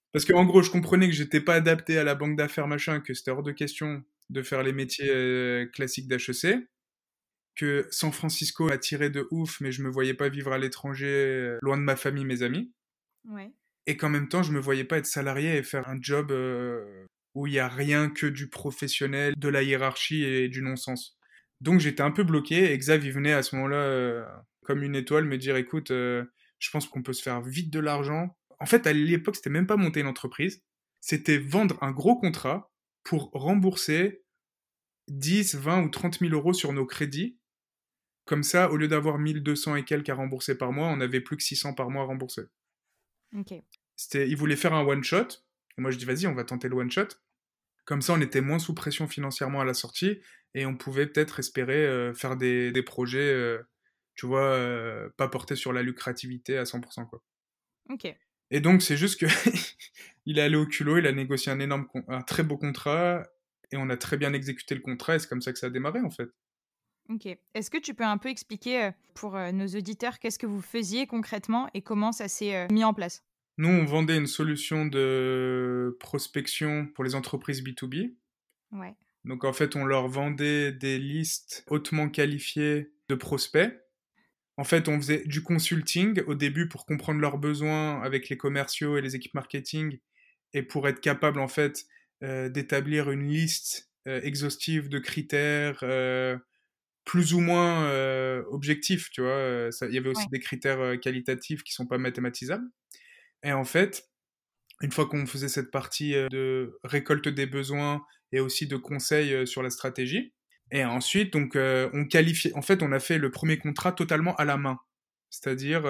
Parce qu'en gros, je comprenais que j'étais pas adapté à la banque d'affaires, machin, que c'était hors de question de faire les métiers classiques d'HEC, que San Francisco m'attirait de ouf, mais je me voyais pas vivre à l'étranger, loin de ma famille, mes amis. Ouais. Et qu'en même temps, je me voyais pas être salarié et faire un job où il y a rien que du professionnel, de la hiérarchie et du non-sens. Donc j'étais un peu bloqué et Xav, il venait à ce moment-là, comme une étoile, me dire, écoute, je pense qu'on peut se faire vite de l'argent. En fait, à l'époque, c'était même pas monter une entreprise, c'était vendre un gros contrat pour rembourser 10, 20 ou 30 000 euros sur nos crédits. Comme ça, au lieu d'avoir 1200 et quelques à rembourser par mois, on avait plus que 600 par mois à rembourser. Ok. Ils voulaient faire un one-shot. Et moi, je dis, vas-y, on va tenter le one-shot. Comme ça, on était moins sous pression financièrement à la sortie et on pouvait peut-être espérer faire des projets, tu vois, pas portés sur la lucrativité à 100%, quoi. Ok. Et donc, c'est juste que il est allé au culot, il a négocié un très beau contrat et on a très bien exécuté le contrat et c'est comme ça que ça a démarré, en fait. Ok. Est-ce que tu peux un peu expliquer pour nos auditeurs qu'est-ce que vous faisiez concrètement et comment ça s'est mis en place? Nous, on vendait une solution de prospection pour les entreprises B2B. Ouais. Donc en fait, on leur vendait des listes hautement qualifiées de prospects. En fait, on faisait du consulting au début pour comprendre leurs besoins avec les commerciaux et les équipes marketing et pour être capable en fait d'établir une liste exhaustive de critères plus ou moins objectifs, tu vois. Il y avait Ouais. aussi des critères qualitatifs qui sont pas mathématisables. Et en fait, une fois qu'on faisait cette partie de récolte des besoins et aussi de conseils sur la stratégie. Et ensuite, donc, on qualifiait. En fait, on a fait le premier contrat totalement à la main, c'est-à-dire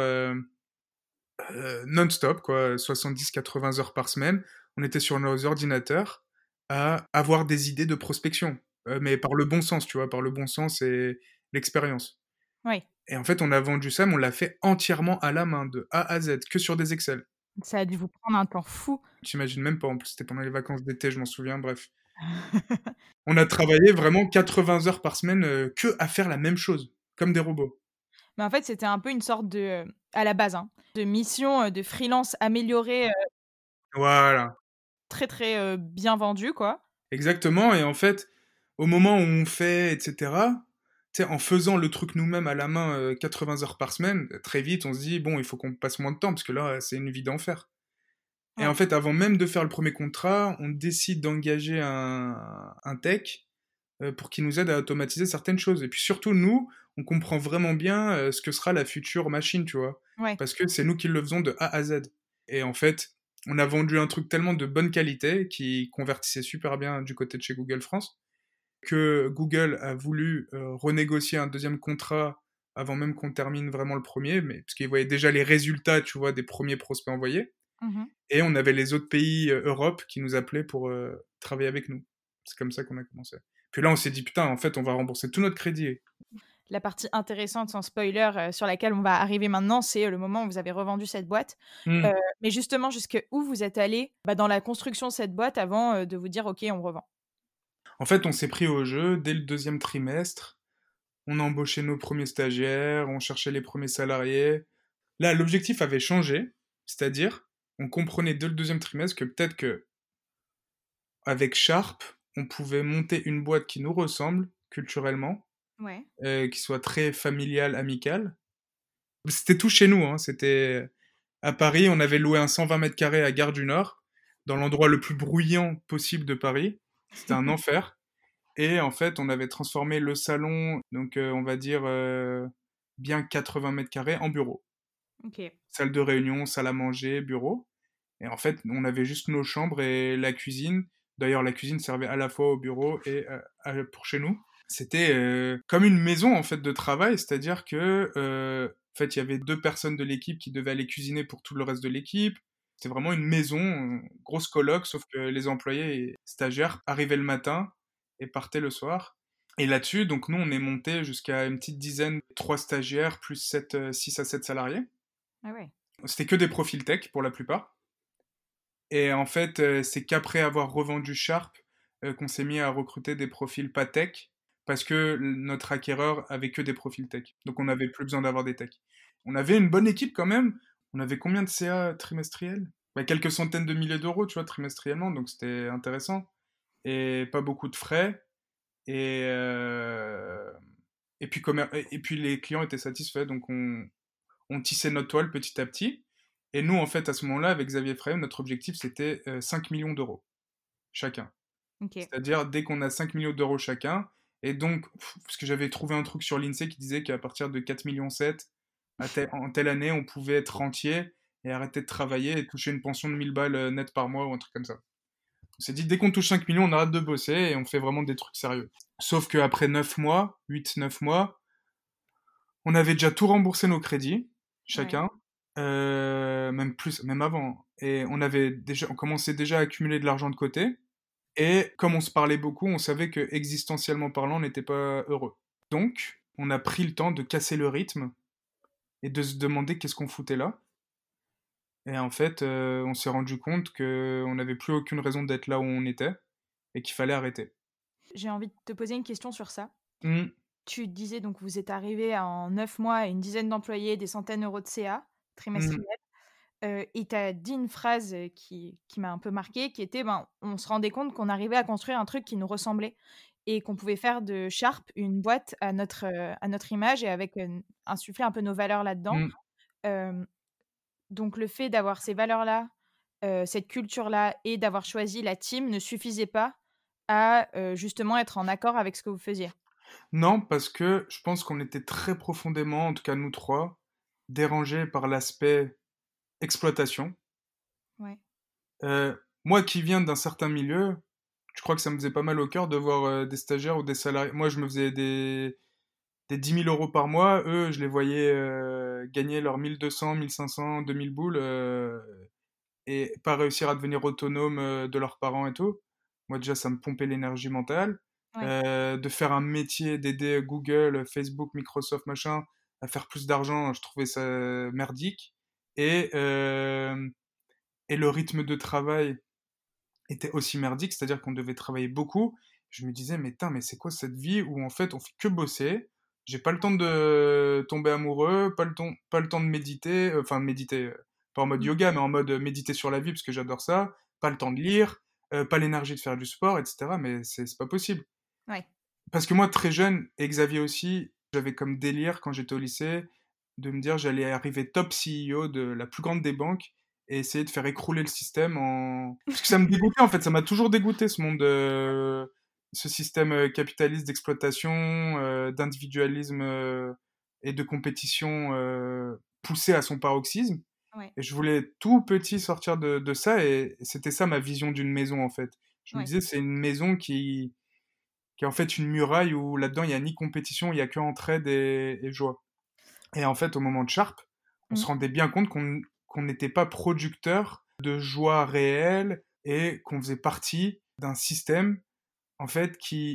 non-stop, quoi, 70-80 heures par semaine. On était sur nos ordinateurs à avoir des idées de prospection, mais par le bon sens, tu vois, par le bon sens et l'expérience. Ouais. Et en fait, on a vendu ça, mais on l'a fait entièrement à la main, de A à Z, que sur des Excel. Ça a dû vous prendre un temps fou. J'imagine même pas, en plus c'était pendant les vacances d'été, je m'en souviens, bref. On a travaillé vraiment 80 heures par semaine que à faire la même chose, comme des robots. Mais en fait, c'était un peu une sorte de, à la base, hein, de mission, de freelance améliorée, Voilà, très, très, bien vendue, quoi. exactement. Et en fait, au moment où on fait, etc., tu sais, en faisant le truc nous-mêmes à la main 80 heures par semaine, très vite on se dit, bon, il faut qu'on passe moins de temps, parce que là, c'est une vie d'enfer. Et en Ouais. fait, avant même de faire le premier contrat, on décide d'engager un tech pour qu'il nous aide à automatiser certaines choses. Et puis surtout, nous, on comprend vraiment bien ce que sera la future machine, tu vois. Ouais. Parce que c'est nous qui le faisons de A à Z. Et en fait, on a vendu un truc tellement de bonne qualité qui convertissait super bien du côté de chez Google France que Google a voulu renégocier un deuxième contrat avant même qu'on termine vraiment le premier, mais parce qu'ils voyaient déjà les résultats, tu vois, des premiers prospects envoyés. Mmh. Et on avait les autres pays Europe qui nous appelaient pour travailler avec nous. C'est comme ça qu'on a commencé. Puis là, on s'est dit, putain, en fait, on va rembourser tout notre crédit. La partie intéressante, sans spoiler, sur laquelle on va arriver maintenant, c'est le moment où vous avez revendu cette boîte. Hmm. Mais justement, jusqu'où vous êtes allés, bah, dans la construction de cette boîte avant, de vous dire: «OK, on revend»? En fait, on s'est pris au jeu dès le deuxième trimestre. On a embauché nos premiers stagiaires, on cherchait les premiers salariés. Là, l'objectif avait changé, c'est-à-dire, on comprenait dès le deuxième trimestre que peut-être que avec Sharp, on pouvait monter une boîte qui nous ressemble culturellement, Ouais. qui soit très familiale, amicale. C'était tout chez nous, hein. C'était à Paris, on avait loué un 120 mètres carrés à Gare du Nord, dans l'endroit le plus bruyant possible de Paris. C'était un enfer. Et en fait, on avait transformé le salon, donc on va dire bien 80 mètres carrés, en bureau. OK. Salle de réunion, salle à manger, bureau. Et en fait, on avait juste nos chambres et la cuisine. D'ailleurs, la cuisine servait à la fois au bureau et pour chez nous. C'était comme une maison en fait de travail, c'est-à-dire que en fait, il y avait 2 personnes de l'équipe qui devaient aller cuisiner pour tout le reste de l'équipe. C'était vraiment une maison, grosse coloc, sauf que les employés et stagiaires arrivaient le matin et partaient le soir. Et là-dessus, donc nous, on est monté jusqu'à une petite dizaine, 3 stagiaires plus 6 à 7 salariés. Ah ouais. C'était que des profils tech pour la plupart. Et en fait, c'est qu'après avoir revendu Sharp, qu'on s'est mis à recruter des profils pas tech, parce que notre acquéreur avait que des profils tech. Donc on n'avait plus besoin d'avoir des techs. On avait une bonne équipe quand même. On avait combien de CA trimestriels? quelques centaines de milliers d'euros, tu vois, trimestriellement, donc c'était intéressant. Et pas beaucoup de frais. Et, euh, et puis les clients étaient satisfaits, donc on tissait notre toile petit à petit. Et nous, en fait, à ce moment-là, avec Xavier Frey, notre objectif, c'était 5 millions d'euros chacun. Ok. C'est-à-dire, dès qu'on a 5 millions d'euros chacun, et donc, parce que j'avais trouvé un truc sur l'INSEE qui disait qu'à partir de 4 millions 7, en telle année, on pouvait être rentier et arrêter de travailler et toucher une pension de 1000 balles net par mois ou un truc comme ça. On s'est dit, dès qu'on touche 5 millions, on arrête de bosser et on fait vraiment des trucs sérieux. Sauf qu'après 9 mois, 8-9 mois, on avait déjà tout remboursé nos crédits, Ouais. chacun, même plus, même avant. Et on commençait déjà à accumuler de l'argent de côté. Et comme on se parlait beaucoup, on savait que existentiellement parlant, on n'était pas heureux. Donc, on a pris le temps de casser le rythme et de se demander qu'est-ce qu'on foutait là. Et en fait, on s'est rendu compte qu'on n'avait plus aucune raison d'être là où on était et qu'il fallait arrêter. J'ai envie de te poser une question sur ça. Hmm, Tu disais donc vous êtes arrivé en 9 mois à une dizaine d'employés, des centaines d'euros de CA hmm. trimestriels. Et tu as dit une phrase qui m'a un peu marquée, qui était ben, on se rendait compte qu'on arrivait à construire un truc qui nous ressemblait et qu'on pouvait faire de Sharp une boîte à notre image et avec insuffler un peu nos valeurs là-dedans. Mm. Euh, donc le fait d'avoir ces valeurs-là, cette culture-là et d'avoir choisi la team ne suffisait pas à justement être en accord avec ce que vous faisiez. Non, parce que je pense qu'on était très profondément, en tout cas nous trois, dérangés par l'aspect exploitation. Ouais. Euh, Moi qui viens d'un certain milieu, je crois que ça me faisait pas mal au cœur de voir des stagiaires ou des salariés. Moi, je me faisais des 10 000 euros par mois. Eux, je les voyais gagner leurs 1200, 1500, 2000 boules et pas réussir à devenir autonomes de leurs parents et tout. Moi, déjà, ça me pompait l'énergie mentale. Ouais. De faire un métier, d'aider Google, Facebook, Microsoft, machin, à faire plus d'argent, je trouvais ça merdique. Et, euh, et le rythme de travail était aussi merdique, c'est-à-dire qu'on devait travailler beaucoup. Je me disais, mais tain, mais c'est quoi cette vie où en fait on fait que bosser, j'ai pas le temps de tomber amoureux, pas le temps de méditer, enfin méditer, pas en mode Mmh. yoga, mais en mode méditer sur la vie, parce que j'adore ça, pas le temps de lire, pas l'énergie de faire du sport, etc. Mais c'est pas possible. Ouais. Parce que moi, très jeune, et Xavier aussi, j'avais comme délire quand j'étais au lycée de me dire j'allais arriver top CEO de la plus grande des banques et essayer de faire écrouler le système en... Parce que ça me dégoûtait en fait, ça m'a toujours dégoûté ce monde, ce système capitaliste d'exploitation, d'individualisme et de compétition poussé à son paroxysme. Ouais. Et je voulais tout petit sortir de ça et c'était ça ma vision d'une maison en fait. Je me Ouais. disais c'est une maison qui est en fait une muraille où là-dedans il n'y a ni compétition, il n'y a que entraide et joie. Et en fait, au moment de Sharp, on se Mmh. rendait bien compte qu'on n'était pas producteur de joie réelle et qu'on faisait partie d'un système, en fait,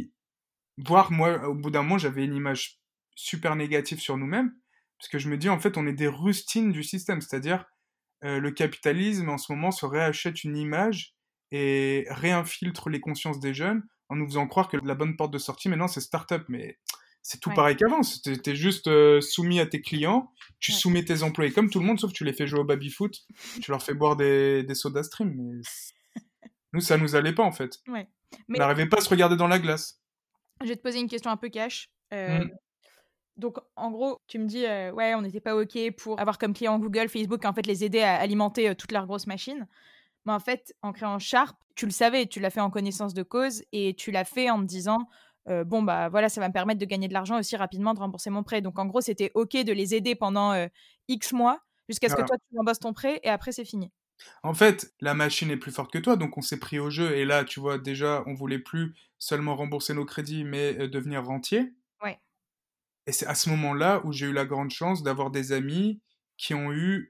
voire moi, au bout d'un moment, j'avais une image super négative sur nous-mêmes, parce que je me dis, en fait, on est des rustines du système, c'est-à-dire, le capitalisme, en ce moment, se réachète une image et réinfiltre les consciences des jeunes en nous faisant croire que la bonne porte de sortie, maintenant, c'est start-up. Mais c'est tout Ouais. pareil qu'avant. T'es juste soumis à tes clients, tu Ouais. soumets tes employés comme tout le monde, sauf que tu les fais jouer au baby-foot, tu leur fais boire des soda stream. Mais nous, ça nous allait pas, en fait. Ouais. On Mais n'arrivait pas à se regarder dans la glace. je vais te poser une question un peu cash. Mm. Donc, en gros, tu me dis, ouais, on n'était pas OK pour avoir comme client Google, Facebook, en fait, les aider à alimenter toutes leurs grosses machines. Mais en fait, en créant Sharp, tu le savais, tu l'as fait en connaissance de cause et tu l'as fait en te disant, bon, bah voilà, ça va me permettre de gagner de l'argent aussi rapidement, de rembourser mon prêt. Donc, en gros, c'était OK de les aider pendant X mois jusqu'à ce que Voilà. toi, tu rembosses ton prêt et après, c'est fini. En fait, la machine est plus forte que toi, donc on s'est pris au jeu. Et là, tu vois, déjà, on voulait plus seulement rembourser nos crédits, mais devenir rentier. Ouais. Et c'est à ce moment-là où j'ai eu la grande chance d'avoir des amis qui ont eu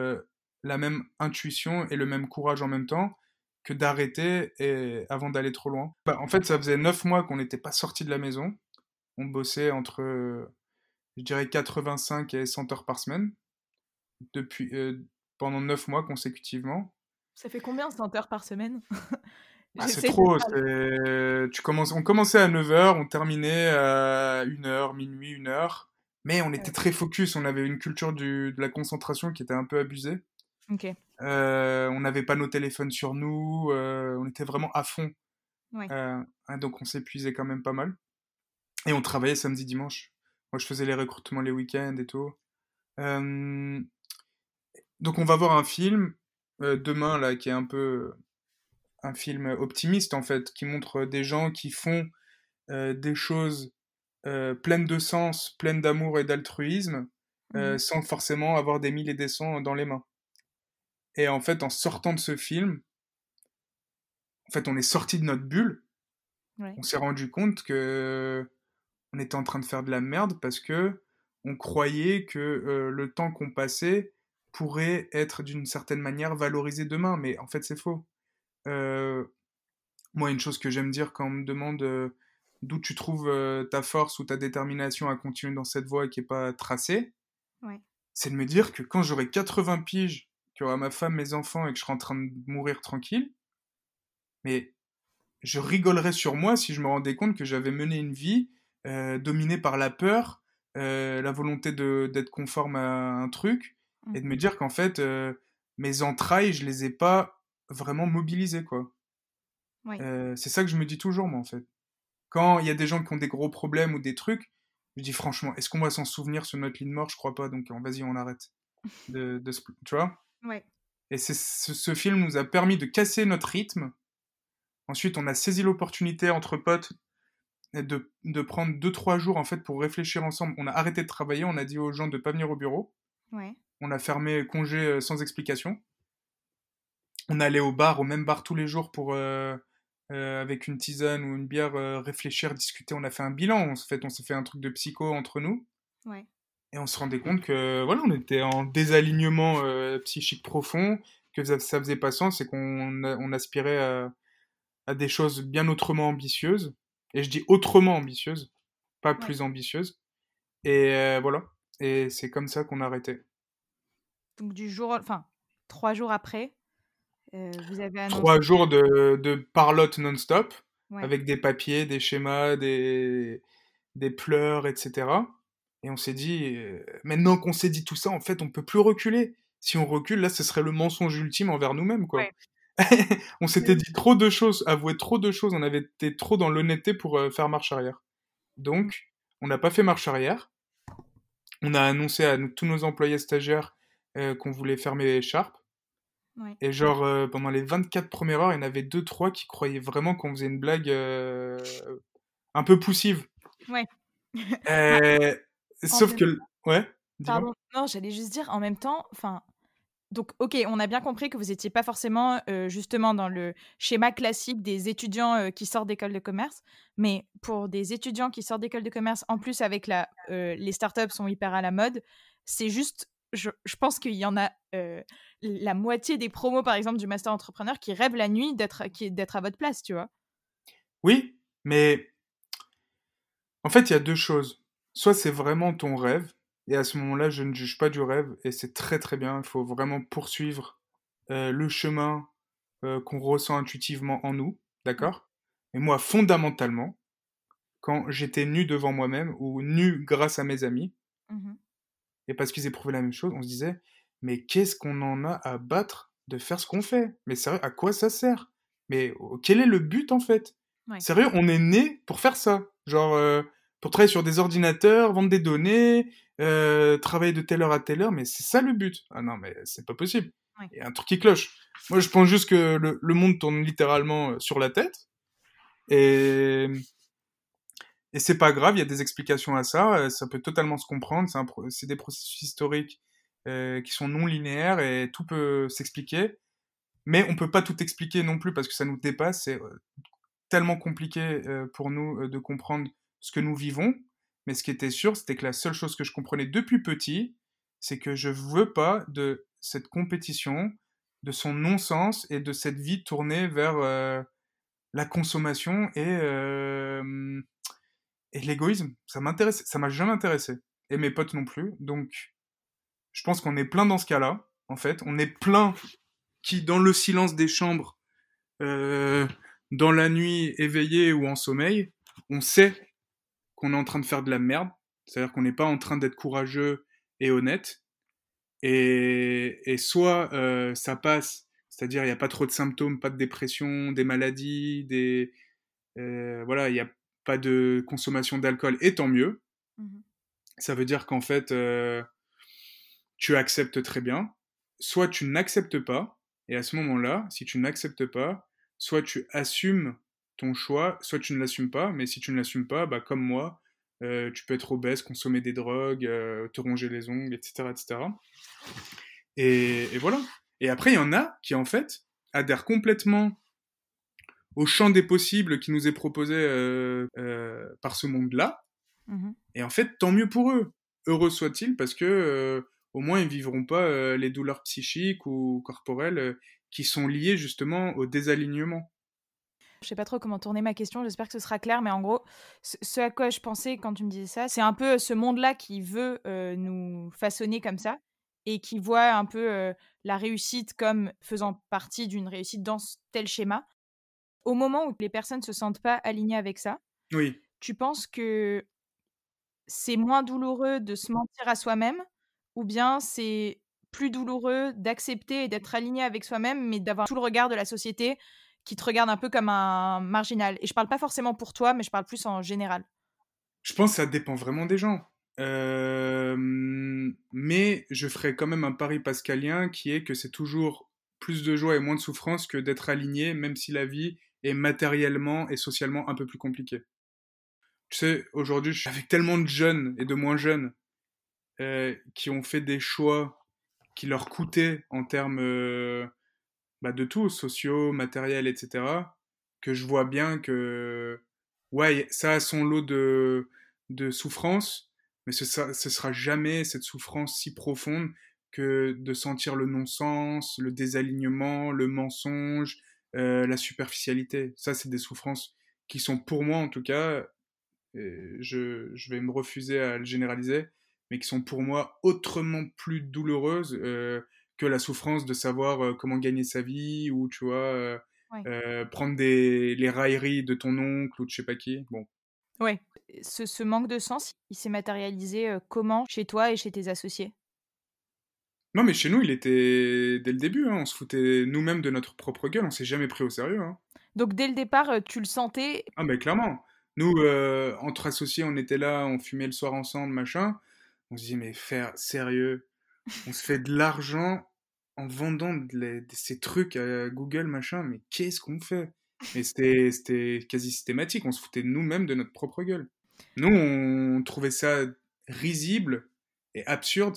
la même intuition et le même courage en même temps que d'arrêter avant d'aller trop loin. Bah, en fait, ça faisait 9 mois qu'on n'était pas sorti de la maison. On bossait entre, je dirais, 85 et 100 heures par semaine depuis, pendant 9 mois consécutivement. Ça fait combien 100 heures par semaine? Ah, c'est J'essaie de trop. faire. On commençait à 9 heures, on terminait à 1 heure, minuit, 1 heure. Mais on était Ouais. très focus, on avait une culture de la concentration qui était un peu abusée. Ok. On n'avait pas nos téléphones sur nous, on était vraiment à fond. Ouais. Donc on s'épuisait quand même pas mal. Et on travaillait samedi, dimanche. Moi, je faisais les recrutements les week-ends et tout. Euh, donc on va voir un film demain, là, qui est un peu un film optimiste, en fait, qui montre des gens qui font des choses pleines de sens, pleines d'amour et d'altruisme, Mhm. sans forcément avoir des mille et des cents dans les mains. Et en fait, en sortant de ce film, en fait, on est sorti de notre bulle. Ouais. On s'est rendu compte que on était en train de faire de la merde parce que on croyait que le temps qu'on passait pourrait être d'une certaine manière valorisé demain, mais en fait c'est faux. Euh, Moi, une chose que j'aime dire quand on me demande d'où tu trouves ta force ou ta détermination à continuer dans cette voie qui est pas tracée, Ouais. c'est de me dire que quand j'aurai 80 piges, qu'il y aura ma femme, mes enfants et que je serai en train de mourir tranquille, mais je rigolerais sur moi si je me rendais compte que j'avais mené une vie dominée par la peur, la volonté d'être conforme à un truc, et de me Mhm. dire qu'en fait, mes entrailles, je les ai pas vraiment mobilisées, quoi. Ouais. C'est ça que je me dis toujours, moi, en fait. Quand il y a des gens qui ont des gros problèmes ou des trucs, je dis franchement, est-ce qu'on va s'en souvenir sur notre lit de mort? Je crois pas, donc vas-y, on arrête. Tu vois? Ouais. Et ce film nous a permis de casser notre rythme. Ensuite, on a saisi l'opportunité entre potes de prendre 2 3 jours en fait pour réfléchir ensemble. On a arrêté de travailler, on a dit aux gens de pas venir au bureau. Ouais. On a fermé congé sans explication. On allait au bar, au même bar tous les jours pour avec une tisane ou une bière réfléchir, discuter. On a fait un bilan. On s'est fait un truc de psycho entre nous Ouais. et on se rendait compte que voilà, on était en désalignement psychique profond, que ça faisait pas sens et on aspirait à des choses bien autrement ambitieuses. Et je dis autrement ambitieuses, pas Ouais. plus ambitieuses. Et voilà. Et c'est comme ça qu'on a arrêté. Donc enfin, 3 jours après, vous avez annoncé. 3 jours de parlotte non-stop, Ouais. avec des papiers, des schémas, des pleurs, etc. Et on s'est dit, maintenant qu'on s'est dit tout ça, en fait, on peut plus reculer. Si on recule, là, ce serait le mensonge ultime envers nous-mêmes, quoi. Ouais. On s'était dit trop de choses, avoué trop de choses, on avait été trop dans l'honnêteté pour faire marche arrière. Mm. Donc, on n'a pas fait marche arrière. On a annoncé à tous nos employés stagiaires qu'on voulait fermer Sharp. Ouais. Et genre, pendant les 24 premières heures, il y en avait deux trois qui croyaient vraiment qu'on faisait une blague un peu poussive. Ouais. Bah, Euh, en Sauf même que... Ouais, dis-moi. pardon, non, j'allais juste dire en même temps, enfin, donc OK, on a bien compris que vous étiez pas forcément, justement dans le schéma classique des étudiants, qui sortent d'école de commerce. Mais pour des étudiants qui sortent d'école de commerce, en plus avec les startups sont hyper à la mode, c'est juste je pense qu'il y en a, la moitié des promos, par exemple, du master entrepreneur qui rêvent la nuit d'être à votre place, tu vois? Oui, mais en fait, il y a deux choses. Soit c'est vraiment ton rêve, et à ce moment-là, je ne juge pas du rêve, et c'est très très bien. Il faut vraiment poursuivre le chemin qu'on ressent intuitivement en nous, Ouais. d'accord? Et moi, fondamentalement, quand j'étais nu devant moi-même, ou nu grâce à mes amis, Mmh. et parce qu'ils éprouvaient la même chose, on se disait, mais qu'est-ce qu'on en a à battre de faire ce qu'on fait? Mais sérieux, à quoi ça sert? Mais quel est le but en fait? Ouais. Sérieux, on est né pour faire ça. Genre, pour travailler sur des ordinateurs, vendre des données, travailler de telle heure à telle heure, mais c'est ça le but. Ah non, mais c'est pas possible. Ouais. Il y a un truc qui cloche. Moi, je pense juste que le monde tourne littéralement sur la tête. Et et c'est pas grave, il y a des explications à ça, ça peut totalement se comprendre, c'est des processus historiques qui sont non linéaires et tout peut s'expliquer, mais on peut pas tout expliquer non plus parce que ça nous dépasse, c'est tellement compliqué pour nous de comprendre ce que nous vivons, mais ce qui était sûr, c'était que la seule chose que je comprenais depuis petit, c'est que je veux pas de cette compétition, de son non-sens et de cette vie tournée vers la consommation et l'égoïsme, ça m'intéresse, ça m'a jamais intéressé. Et mes potes non plus. Donc, je pense qu'on est plein dans ce cas-là, en fait. On est plein qui, dans le silence des chambres, euh, dans la nuit éveillée ou en sommeil, on sait qu'on est en train de faire de la merde. C'est-à-dire qu'on n'est pas en train d'être courageux et honnête. Et soit ça passe, c'est-à-dire il n'y a pas trop de symptômes, pas de dépression, des maladies, voilà, il n'y a pas de consommation d'alcool, et tant mieux. Mhm. Ça veut dire qu'en fait, tu acceptes très bien. Soit tu n'acceptes pas, et à ce moment-là, si tu n'acceptes pas, soit tu assumes ton choix, soit tu ne l'assumes pas, mais si tu ne l'assumes pas, bah, comme moi, tu peux être obèse, consommer des drogues, te ronger les ongles, etc., etc. Et voilà. Et après, il y en a qui, en fait, adhèrent complètement au champ des possibles qui nous est proposé par ce monde-là. Mhm. Et en fait, tant mieux pour eux. Heureux soit-il, parce que au moins ils vivront pas les douleurs psychiques ou corporelles qui sont liées justement au désalignement. Je sais pas trop comment tourner ma question, j'espère que ce sera clair, mais en gros, ce à quoi je pensais quand tu me disais ça, c'est un peu ce monde-là qui veut nous façonner comme ça et qui voit un peu la réussite comme faisant partie d'une réussite dans tel schéma. Au moment où les personnes se sentent pas alignées avec ça, Oui. tu penses que c'est moins douloureux de se mentir à soi-même ou bien c'est plus douloureux d'accepter et d'être aligné avec soi-même, mais d'avoir tout le regard de la société qui te regarde un peu comme un marginal? Et je parle pas forcément pour toi, mais je parle plus en général. Je pense que ça dépend vraiment des gens. Mais je ferai quand même un pari pascalien qui est que c'est toujours plus de joie et moins de souffrance que d'être aligné, même si la vie est matériellement et socialement un peu plus compliquée. Tu sais, aujourd'hui, je suis avec tellement de jeunes et de moins jeunes qui ont fait des choix qui leur coûtaient en termes bah, de tout, sociaux, matériels, etc., que je vois bien que ouais, ça a son lot de souffrance, mais ce sera jamais cette souffrance si profonde que de sentir le non-sens, le désalignement, le mensonge, la superficialité. Ça, c'est des souffrances qui sont pour moi, en tout cas, je vais me refuser à le généraliser, mais qui sont pour moi autrement plus douloureuses que la souffrance de savoir comment gagner sa vie ou tu vois Ouais. prendre les railleries de ton oncle ou de je sais pas qui. Bon. Ouais. Ce manque de sens, il s'est matérialisé comment chez toi et chez tes associés? Non mais chez nous il était dès le début, hein, on se foutait nous-mêmes de notre propre gueule, on s'est jamais pris au sérieux. Hein. Donc dès le départ, tu le sentais. Ah mais clairement. Nous, entre associés, on était là, on fumait le soir ensemble, machin. On se dit mais faire sérieux, on se fait de l'argent en vendant ces trucs à Google, machin, mais qu'est-ce qu'on fait? Mais c'était quasi systématique, on se foutait de nous-mêmes de notre propre gueule. Nous, on trouvait ça risible et absurde,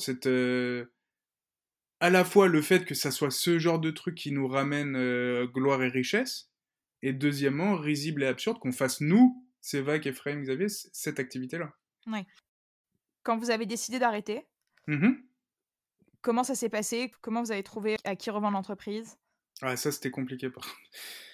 à la fois le fait que ça soit ce genre de truc qui nous ramène gloire et richesse, et deuxièmement, risible et absurde qu'on fasse nous, Sévac, Ephraim, Xavier, cette activité-là. Ouais. Quand vous avez décidé d'arrêter, Mhm. comment ça s'est passé? Comment vous avez trouvé à qui revendre l'entreprise? Ah, ça, c'était compliqué, par contre.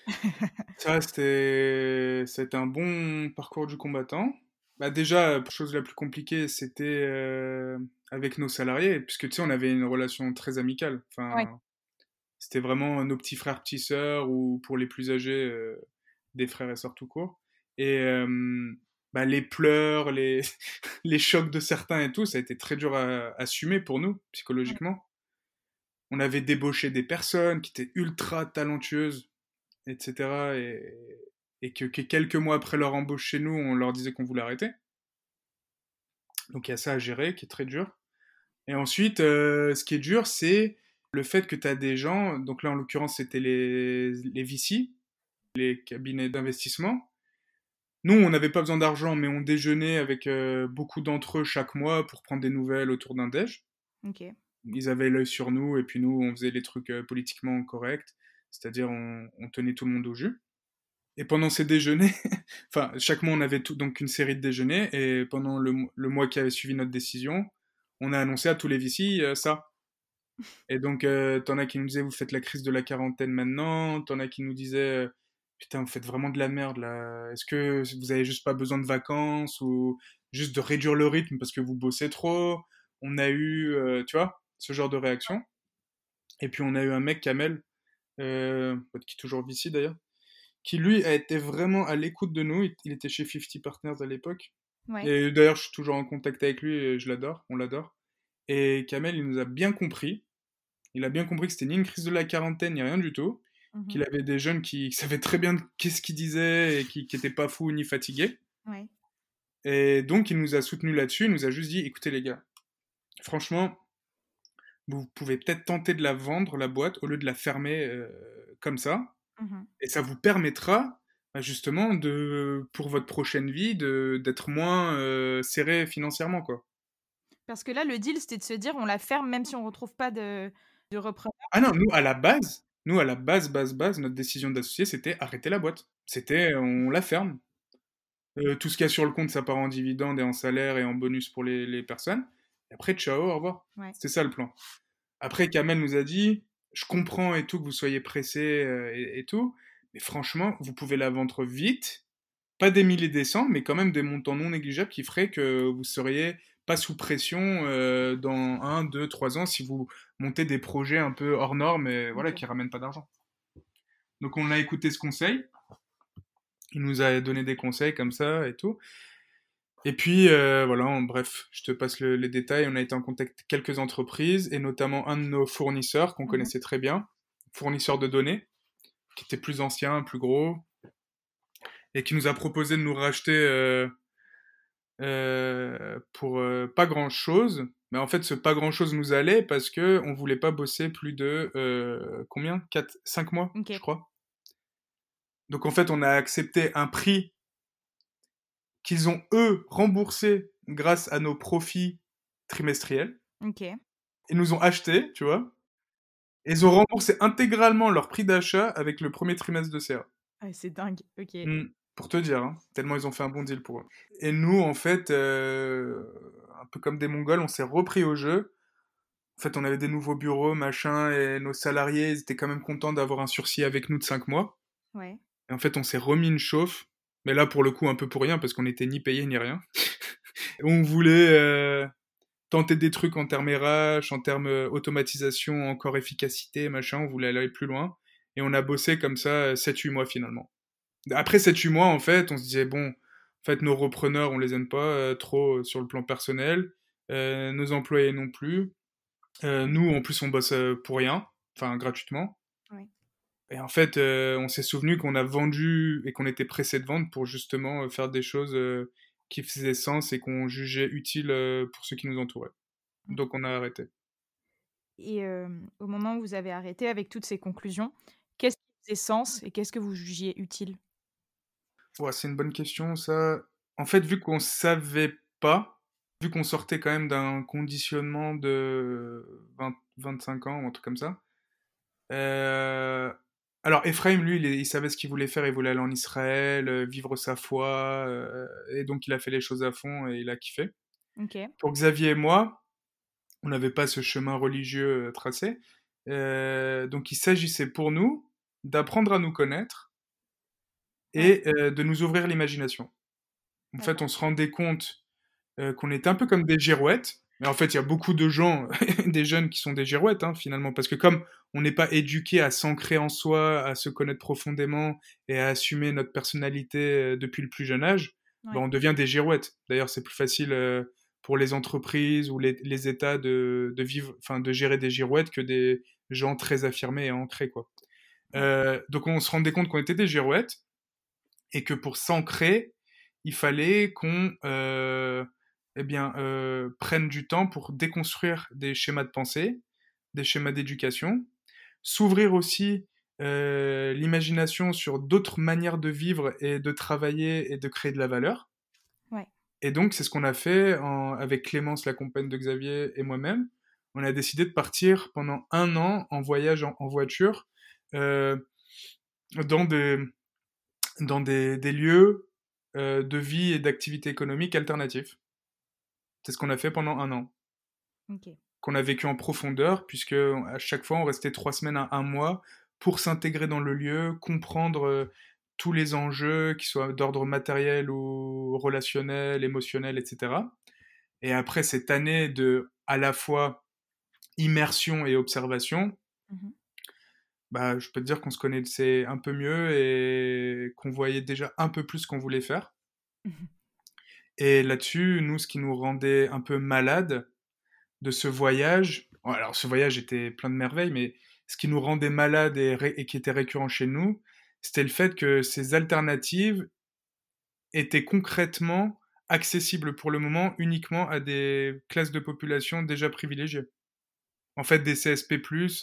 C'était un bon parcours du combattant. Bah déjà, chose la plus compliquée, c'était avec nos salariés, puisque tu sais, on avait une relation très amicale. Ouais. Enfin, c'était vraiment nos petits frères, petites sœurs, ou pour les plus âgés, des frères et sœurs tout court. Et bah, les pleurs, les chocs de certains et tout, ça a été très dur à assumer pour nous, Ouais. psychologiquement. On avait débauché des personnes qui étaient ultra talentueuses, etc. Et que quelques mois après leur embauche chez nous, on leur disait qu'on voulait arrêter. Donc il y a ça à gérer qui est très dur. Et ensuite, ce qui est dur, c'est le fait que tu as des gens, donc là en l'occurrence c'était les VC, les cabinets d'investissement. Nous, on n'avait pas besoin d'argent, mais on déjeunait avec beaucoup d'entre eux chaque mois pour prendre des nouvelles autour d'un déj. OK. Ils avaient l'œil sur nous, et puis nous, on faisait les trucs politiquement corrects, c'est-à-dire on tenait tout le monde au jus. Et pendant ces déjeuners, enfin, chaque mois, on avait donc une série de déjeuners, et pendant le mois qui avait suivi notre décision, on a annoncé à tous les VC ça. Et donc, t'en as qui nous disaient, vous faites la crise de la quarantaine maintenant, t'en as qui nous disaient, putain, vous faites vraiment de la merde là, est-ce que vous avez juste pas besoin de vacances, ou juste de réduire le rythme parce que vous bossez trop? On a eu, tu vois, ce genre de réaction. Et puis on a eu un mec, Kamel, qui est toujours VC d'ailleurs, qui lui a été vraiment à l'écoute de nous. Il était chez 50 Partners à l'époque. Ouais. Et d'ailleurs, je suis toujours en contact avec lui et je l'adore, on l'adore. Et Kamel, il nous a bien compris. Il a bien compris que c'était ni une crise de la quarantaine, ni rien du tout. Mhm. Qu'il avait des jeunes qui savaient très bien qu'est-ce qu'ils disaient et qui n'étaient pas fous ni fatigués. Ouais. Et donc, il nous a soutenus là-dessus. Il nous a juste dit, écoutez les gars, franchement, vous pouvez peut-être tenter de la vendre, la boîte, au lieu de la fermer comme ça. Mhm. Et ça vous permettra justement pour votre prochaine vie d'être moins serré financièrement, quoi. Parce que là, le deal, c'était de se dire, on la ferme même si on retrouve pas de repreneur. Ah non, nous à la base, notre décision d'associer, c'était arrêter la boîte. C'était on la ferme. Tout ce qu'il y a sur le compte, ça part en dividendes et en salaire et en bonus pour les personnes. Et après, ciao, au revoir. Ouais. C'était ça le plan. Après, Kamel nous a dit, je comprends et tout que vous soyez pressé et tout, mais franchement, vous pouvez la vendre vite, pas des milliers des cents, mais quand même des montants non négligeables qui feraient que vous seriez pas sous pression dans 1, 2, 3 ans si vous montez des projets un peu hors normes et voilà, Ok. qui ramènent pas d'argent. Donc on a écouté ce conseil, il nous a donné des conseils comme ça et tout. Et puis voilà, bref, je te passe les détails. On a été en contact avec quelques entreprises et notamment un de nos fournisseurs qu'on Mhm. connaissait très bien, fournisseur de données, qui était plus ancien, plus gros, et qui nous a proposé de nous racheter pour pas grand chose. Mais en fait, ce pas grand chose nous allait parce que on voulait pas bosser plus de combien 4, 5 mois, Ok. je crois. Donc en fait, on a accepté un prix qu'ils ont eux remboursé grâce à nos profits trimestriels. Ok. Ils nous ont acheté, tu vois. Et ils ont remboursé intégralement leur prix d'achat avec le premier trimestre de CA. Ah, c'est dingue. Ok. Pour te dire, hein, tellement ils ont fait un bon deal pour eux. Et nous, en fait, un peu comme des Mongols, on s'est repris au jeu. En fait, on avait des nouveaux bureaux, machin, et nos salariés, ils étaient quand même contents d'avoir un sursis avec nous de 5 mois. Ouais. Et en fait, on s'est remis une chauffe. Mais là, pour le coup, un peu pour rien, parce qu'on n'était ni payé ni rien. On voulait tenter des trucs en termes RH, en termes automatisation, encore efficacité, machin. On voulait aller plus loin. Et on a bossé comme ça 7-8 mois finalement. Après 7-8 mois, en fait, on se disait, bon, en fait, nos repreneurs, on les aime pas trop sur le plan personnel. Nos employés non plus. Nous, en plus, on bosse pour rien, enfin gratuitement. Ouais. Et en fait, on s'est souvenu qu'on a vendu et qu'on était pressé de vendre pour justement faire des choses qui faisaient sens et qu'on jugeait utiles pour ceux qui nous entouraient. Ok. Donc on a arrêté. Et au moment où vous avez arrêté avec toutes ces conclusions, qu'est-ce qui faisait sens et qu'est-ce que vous jugiez utile? Ouais, c'est une bonne question, ça. En fait, vu qu'on savait pas, vu qu'on sortait quand même d'un conditionnement de 25 ans ou un truc comme ça. euh, Alors, Ephraim, lui, il savait ce qu'il voulait faire. Il voulait aller en Israël, vivre sa foi. Et donc, il a fait les choses à fond et il a kiffé. Ok. Pour Xavier et moi, on n'avait pas ce chemin religieux tracé. Donc, il s'agissait pour nous d'apprendre à nous connaître Ouais. et de nous ouvrir l'imagination. En fait, D'accord. on se rendait compte qu'on était un peu comme des girouettes. Mais en fait, il y a beaucoup de gens, des jeunes qui sont des girouettes, hein, finalement. Parce que comme on n'est pas éduqué à s'ancrer en soi, à se connaître profondément et à assumer notre personnalité depuis le plus jeune âge, ben, Ouais. on devient des girouettes. D'ailleurs, c'est plus facile pour les entreprises ou les États de vivre, enfin, de gérer des girouettes que des gens très affirmés et ancrés, quoi. Ouais. Donc on se rendait compte qu'on était des girouettes et que pour s'ancrer, il fallait qu'on prenne du temps pour déconstruire des schémas de pensée, des schémas d'éducation, s'ouvrir aussi l'imagination sur d'autres manières de vivre et de travailler et de créer de la valeur. Ouais. Et donc, c'est ce qu'on a fait avec Clémence, la compagne de Xavier, et moi-même. On a décidé de partir pendant 1 an en voyage en voiture euh, dans des lieux de vie et d'activité économique alternatifs. C'est ce qu'on a fait pendant 1 an, Ok. qu'on a vécu en profondeur, puisque à chaque fois on restait 3 semaines à 1 mois pour s'intégrer dans le lieu, comprendre tous les enjeux, qu'ils soient d'ordre matériel ou relationnel, émotionnel, etc. Et après cette année de à la fois immersion et observation, Mhm. bah, je peux te dire qu'on se connaissait un peu mieux et qu'on voyait déjà un peu plus ce qu'on voulait faire. Mhm. Et là-dessus, nous, ce qui nous rendait un peu malades, de ce voyage, alors ce voyage était plein de merveilles, mais ce qui nous rendait malades et qui était récurrent chez nous, c'était le fait que ces alternatives étaient concrètement accessibles pour le moment uniquement à des classes de population déjà privilégiées. En fait, des CSP+,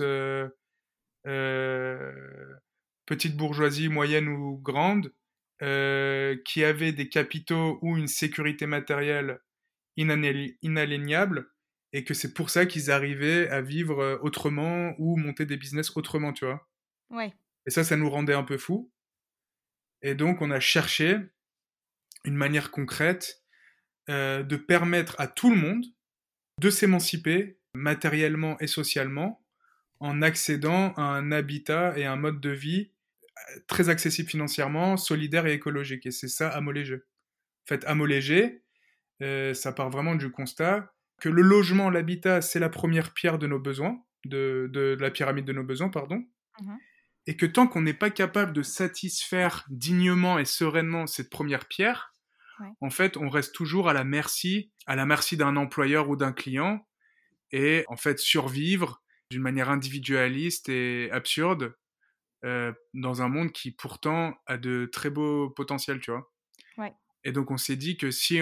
euh, petite bourgeoisie moyenne ou grande, qui avaient des capitaux ou une sécurité matérielle inaliénable, et que c'est pour ça qu'ils arrivaient à vivre autrement ou monter des business autrement, tu vois. Ouais. Et ça nous rendait un peu fous. Et donc, on a cherché une manière concrète de permettre à tout le monde de s'émanciper matériellement et socialement en accédant à un habitat et un mode de vie très accessible financièrement, solidaire et écologique. Et c'est ça, Amo Léger. En fait, Amo Léger, ça part vraiment du constat que le logement, l'habitat, c'est la première pierre de nos besoins, de la pyramide de nos besoins, pardon. Mhm. Et que tant qu'on n'est pas capable de satisfaire dignement et sereinement cette première pierre, Ouais. en fait, on reste toujours à la merci d'un employeur ou d'un client, et en fait survivre d'une manière individualiste et absurde dans un monde qui pourtant a de très beaux potentiels, tu vois. Ouais. Et donc on s'est dit que si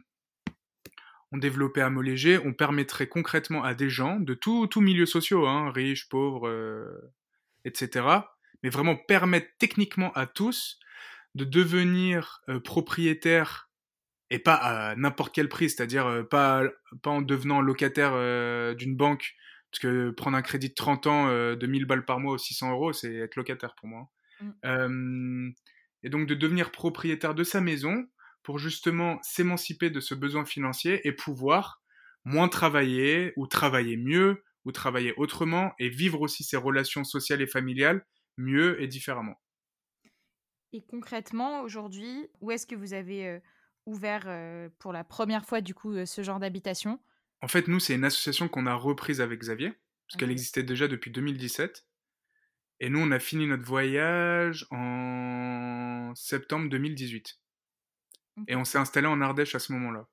on développait Amo Léger, on permettrait concrètement à des gens de tout milieu social, hein, riches, pauvres, etc., mais vraiment permettre techniquement à tous de devenir propriétaires, et pas à n'importe quel prix, c'est-à-dire pas en devenant locataire d'une banque, parce que prendre un crédit de 30 ans de 1000 balles par mois ou 600 euros, c'est être locataire pour moi. Mm. Et donc de devenir propriétaire de sa maison pour justement s'émanciper de ce besoin financier et pouvoir moins travailler, ou travailler mieux, ou travailler autrement, et vivre aussi ses relations sociales et familiales mieux et différemment. Et concrètement, aujourd'hui, où est-ce que vous avez ouvert pour la première fois du coup ce genre d'habitation? En fait, nous, c'est une association qu'on a reprise avec Xavier, parce qu'elle Ok. existait déjà depuis 2017. Et nous, on a fini notre voyage en septembre 2018. Et Ok. on s'est installé en Ardèche à ce moment-là.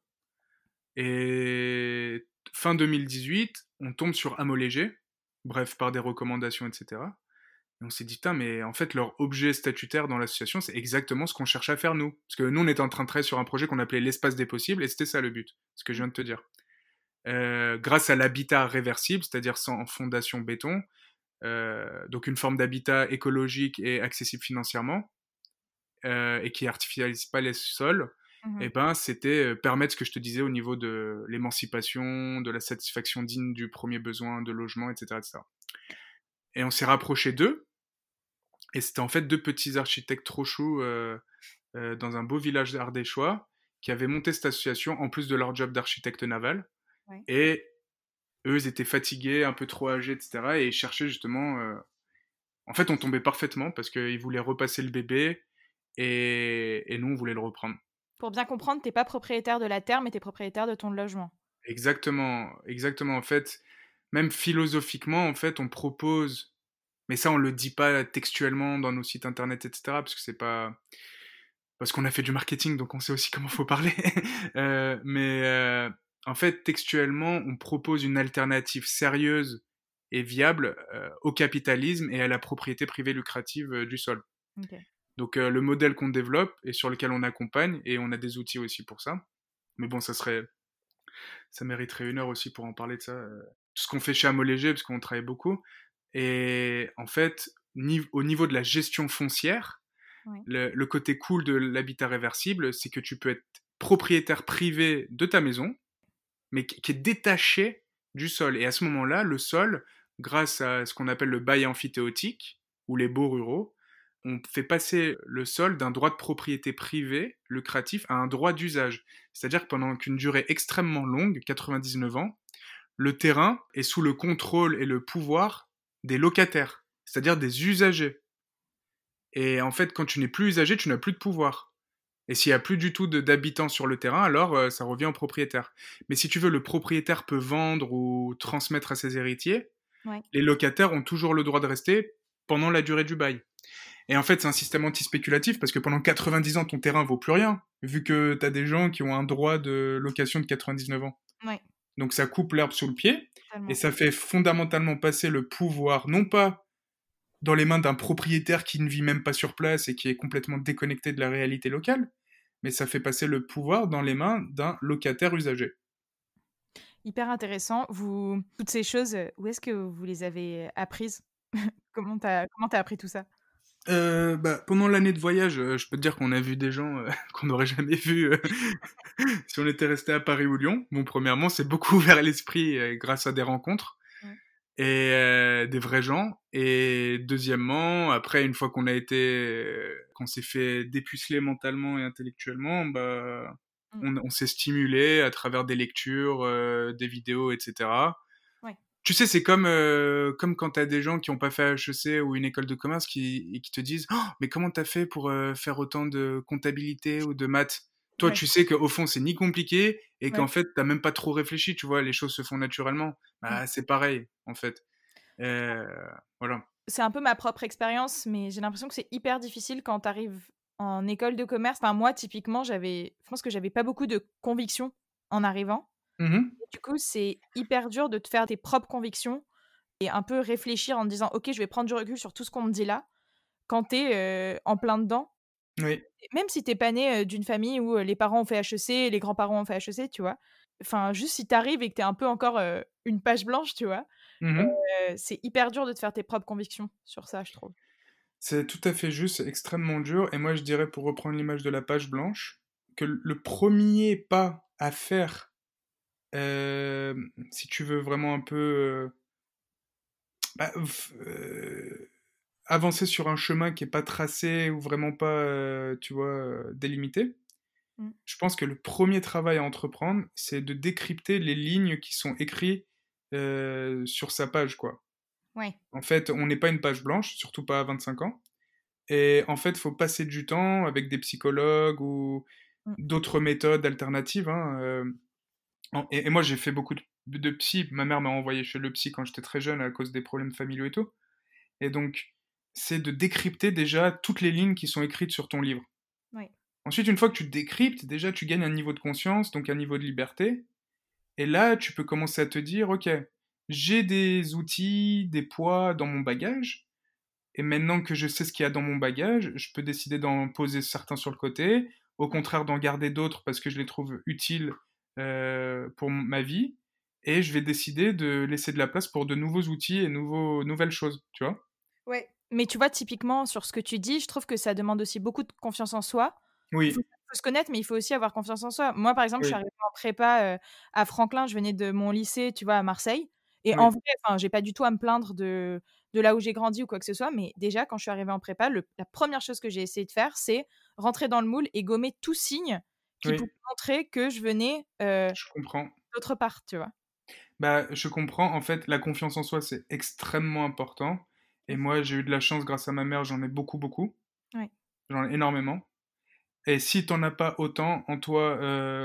Et fin 2018, on tombe sur Amo Léger, bref, par des recommandations, etc. Et on s'est dit, putain, mais en fait, leur objet statutaire dans l'association, c'est exactement ce qu'on cherche à faire nous. Parce que nous, on était en train de travailler sur un projet qu'on appelait l'espace des possibles, et c'était ça le but, ce que je viens de te dire. Grâce à l'habitat réversible, c'est-à-dire sans fondation béton, donc une forme d'habitat écologique et accessible financièrement, et qui artificialise pas les sols, Mhm. et ben c'était permettre ce que je te disais au niveau de l'émancipation, de la satisfaction digne du premier besoin de logement, etc., etc. Et on s'est rapproché d'eux, et c'était en fait deux petits architectes trop choux dans un beau village ardéchois qui avaient monté cette association en plus de leur job d'architecte naval. Ouais. Et eux, ils étaient fatigués, un peu trop âgés, etc. Et ils cherchaient justement. En fait, on tombait parfaitement parce qu'ils voulaient repasser le bébé, et nous, on voulait le reprendre. Pour bien comprendre, t'es pas propriétaire de la terre, mais t'es propriétaire de ton logement. Exactement, exactement. En fait, même philosophiquement, en fait, on propose, mais ça, on le dit pas textuellement dans nos sites internet, etc. Parce que c'est pas, parce qu'on a fait du marketing, donc on sait aussi comment faut parler. Mais en fait, textuellement, on propose une alternative sérieuse et viable au capitalisme et à la propriété privée lucrative du sol. Ok. Donc le modèle qu'on développe et sur lequel on accompagne, et on a des outils aussi pour ça. Mais bon, ça mériterait une heure aussi pour en parler de ça. Tout ce qu'on fait chez Amo Léger, parce qu'on travaille beaucoup. Et en fait, au niveau de la gestion foncière, Ouais. le côté cool de l'habitat réversible, c'est que tu peux être propriétaire privé de ta maison, mais qui est détaché du sol. Et à ce moment-là, le sol, grâce à ce qu'on appelle le bail amphithéotique, ou les baux ruraux, on fait passer le sol d'un droit de propriété privé lucratif à un droit d'usage. C'est-à-dire que pendant qu'une durée extrêmement longue, 99 ans, le terrain est sous le contrôle et le pouvoir des locataires, c'est-à-dire des usagers. Et en fait, quand tu n'es plus usager, tu n'as plus de pouvoir. Et s'il n'y a plus du tout d'habitants sur le terrain, alors ça revient au propriétaire. Mais si tu veux, le propriétaire peut vendre ou transmettre à ses héritiers. Ouais. Les locataires ont toujours le droit de rester pendant la durée du bail. Et en fait, c'est un système anti-spéculatif parce que pendant 90 ans, ton terrain vaut plus rien, vu que tu as des gens qui ont un droit de location de 99 ans. Ouais. Donc ça coupe l'herbe sous le pied et Totalement. ça fait fondamentalement passer le pouvoir, non pas dans les mains d'un propriétaire qui ne vit même pas sur place et qui est complètement déconnecté de la réalité locale, mais ça fait passer le pouvoir dans les mains d'un locataire usagé. Hyper intéressant. Toutes ces choses, où est-ce que vous les avez apprises? Comment t'as appris tout ça? Pendant l'année de voyage, je peux te dire qu'on a vu des gens qu'on n'aurait jamais vus si on était resté à Paris ou Lyon. Bon, premièrement, c'est beaucoup ouvert l'esprit grâce à des rencontres Ouais. et des vrais gens. Et deuxièmement, après, une fois qu'on s'est fait dépuceler mentalement et intellectuellement, Mmh. on s'est stimulé à travers des lectures, des vidéos, etc. Ouais. Tu sais, c'est comme quand t'as des gens qui ont pas fait HEC ou une école de commerce qui te disent: «Oh, mais comment t'as fait pour faire autant de comptabilité ou de maths?» Toi, Ouais. tu sais qu'au fond, c'est ni compliqué et Ouais. qu'en fait, t'as même pas trop réfléchi, tu vois, les choses se font naturellement. Mmh. Bah, c'est pareil, en fait. Euh, voilà. C'est un peu ma propre expérience, mais j'ai l'impression que c'est hyper difficile quand tu arrives en école de commerce. Enfin, moi, typiquement, je pense que j'avais pas beaucoup de convictions en arrivant. Mhm. Et du coup, c'est hyper dur de te faire tes propres convictions et un peu réfléchir en te disant: «OK, je vais prendre du recul sur tout ce qu'on me dit là», quand tu es, en plein dedans. Oui. Et même si tu es pas né, d'une famille où, les parents ont fait HEC, les grands-parents ont fait HEC, tu vois? Enfin, juste si tu arrives et que tu es un peu encore, une page blanche, tu vois? Mhm. C'est hyper dur de te faire tes propres convictions sur ça, je trouve. C'est tout à fait juste, c'est extrêmement dur. Et moi, je dirais, pour reprendre l'image de la page blanche, que le premier pas à faire, si tu veux vraiment un peu bah, avancer sur un chemin qui est pas tracé ou vraiment pas, tu vois, délimité, Mmh. je pense que le premier travail à entreprendre, c'est de décrypter les lignes qui sont écrites sur sa page, quoi. Ouais. En fait, on n'est pas une page blanche, surtout pas à 25 ans. Et en fait, il faut passer du temps avec des psychologues ou Mmh. d'autres méthodes alternatives, hein. Et moi, j'ai fait beaucoup de psy. Ma mère m'a envoyé chez le psy quand j'étais très jeune à cause des problèmes familiaux et tout. Et donc, c'est de décrypter déjà toutes les lignes qui sont écrites sur ton livre. Ouais. Ensuite, une fois que tu décryptes, déjà, tu gagnes un niveau de conscience, donc un niveau de liberté. Et là, tu peux commencer à te dire, OK, j'ai des outils, des poids dans mon bagage. Et maintenant que je sais ce qu'il y a dans mon bagage, je peux décider d'en poser certains sur le côté, au Mmh. contraire d'en garder d'autres parce que je les trouve utiles pour ma vie. Et je vais décider de laisser de la place pour de nouveaux outils et nouvelles choses, tu vois. Ouais. Mais tu vois, typiquement, sur ce que tu dis, je trouve que ça demande aussi beaucoup de confiance en soi. Oui, Faut se connaître, mais il faut aussi avoir confiance en soi. Moi, par exemple, je suis oui, arrivée en prépa, à Franklin, je venais de mon lycée, tu vois, à Marseille et en oui, vrai, enfin, j'ai pas du tout à me plaindre de là où j'ai grandi ou quoi que ce soit, mais déjà, quand je suis arrivée en prépa, la première chose que j'ai essayé de faire, c'est rentrer dans le moule et gommer tout signe qui oui, pouvait montrer que je venais, je comprends. d'autre part, tu vois? Bah, je comprends. En fait, la confiance en soi, c'est extrêmement important. Et Mmh. moi, j'ai eu de la chance grâce à ma mère, j'en ai beaucoup, beaucoup. Ouais. J'en ai énormément. Et si t'en as pas autant en toi,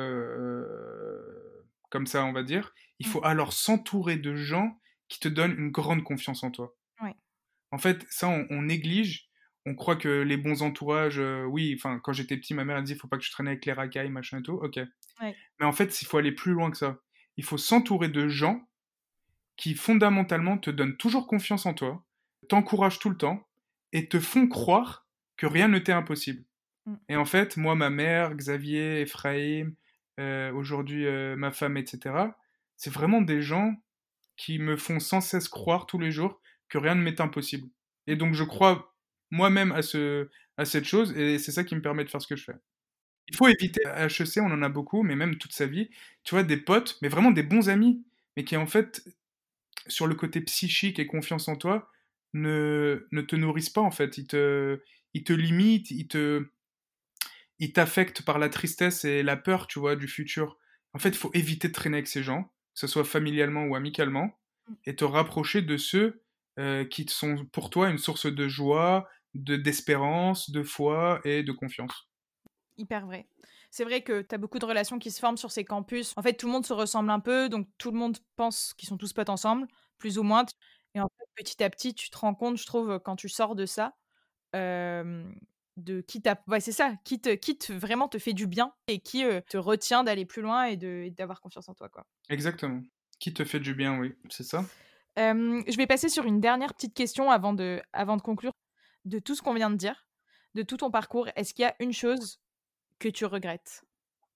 comme ça, on va dire, il Mmh. faut alors s'entourer de gens qui te donnent une grande confiance en toi. Ouais. En fait, ça, on néglige. On croit que les bons entourages, oui, enfin, quand j'étais petit, ma mère elle disait, faut pas que je traîne avec les racailles, machin et tout. Ok. Ouais. Mais en fait, il faut aller plus loin que ça. Il faut s'entourer de gens qui fondamentalement te donnent toujours confiance en toi, t'encouragent tout le temps et te font croire que rien ne t'est impossible. Mmh. Et en fait, moi, ma mère, Xavier, Ephraim, aujourd'hui ma femme, etc., c'est vraiment des gens qui me font sans cesse croire tous les jours que rien ne m'est impossible. Et Mmh. donc je crois moi-même à cette chose et c'est ça qui me permet de faire ce que je fais. Il faut éviter HEC, on en a beaucoup, mais même toute sa vie, tu vois, des potes, mais vraiment des bons amis, mais qui en fait, sur le côté psychique et confiance en toi, ne te nourrissent pas en fait. Ils te limitent, ils t'affectent par la tristesse et la peur, tu vois, du futur. En fait, il faut éviter de traîner avec ces gens, que ce soit familialement ou amicalement, Mmh. et te rapprocher de ceux qui sont pour toi une source de joie, d'espérance, de foi et de confiance. Hyper vrai. C'est vrai que tu as beaucoup de relations qui se forment sur ces campus. En fait, tout le monde se ressemble un peu, donc tout le monde pense qu'ils sont tous potes ensemble, plus ou moins. Et en fait, petit à petit, tu te rends compte, je trouve, quand tu sors de ça, hem, c'est ça, vraiment te fait du bien et qui te retient d'aller plus loin et d'avoir confiance en toi, quoi. Exactement. Qui te fait du bien, oui, c'est ça. Je vais passer sur une dernière petite question avant de conclure. De tout ce qu'on vient de dire, de tout ton parcours, est-ce qu'il y a une chose que tu regrettes?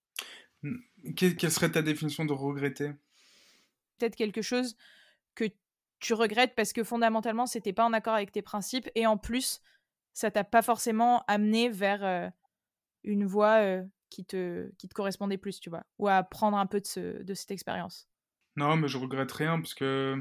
Quelle serait ta définition de regretter? Peut-être quelque chose que tu regrettes parce que fondamentalement, c'était pas en accord avec tes principes et en plus, ça t'a pas forcément amené vers, une voie, qui te correspondait plus, tu vois? Ou à apprendre un peu de cette expérience? Non, mais je regrette rien parce que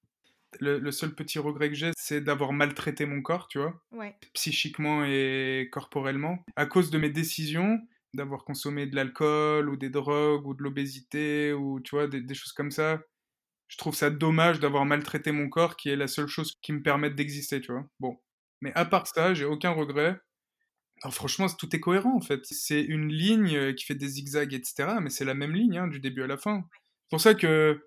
le seul petit regret que j'ai, c'est d'avoir maltraité mon corps, tu vois, Ouais. psychiquement et corporellement, à cause de mes décisions, d'avoir consommé de l'alcool ou des drogues ou de l'obésité ou tu vois, des choses comme ça. Je trouve ça dommage d'avoir maltraité mon corps qui est la seule chose qui me permette d'exister, tu vois. Bon. Mais à part ça, j'ai aucun regret. Alors franchement, tout est cohérent en fait. C'est une ligne qui fait des zigzags, etc. Mais c'est la même ligne, hein, du début à la fin. C'est pour ça que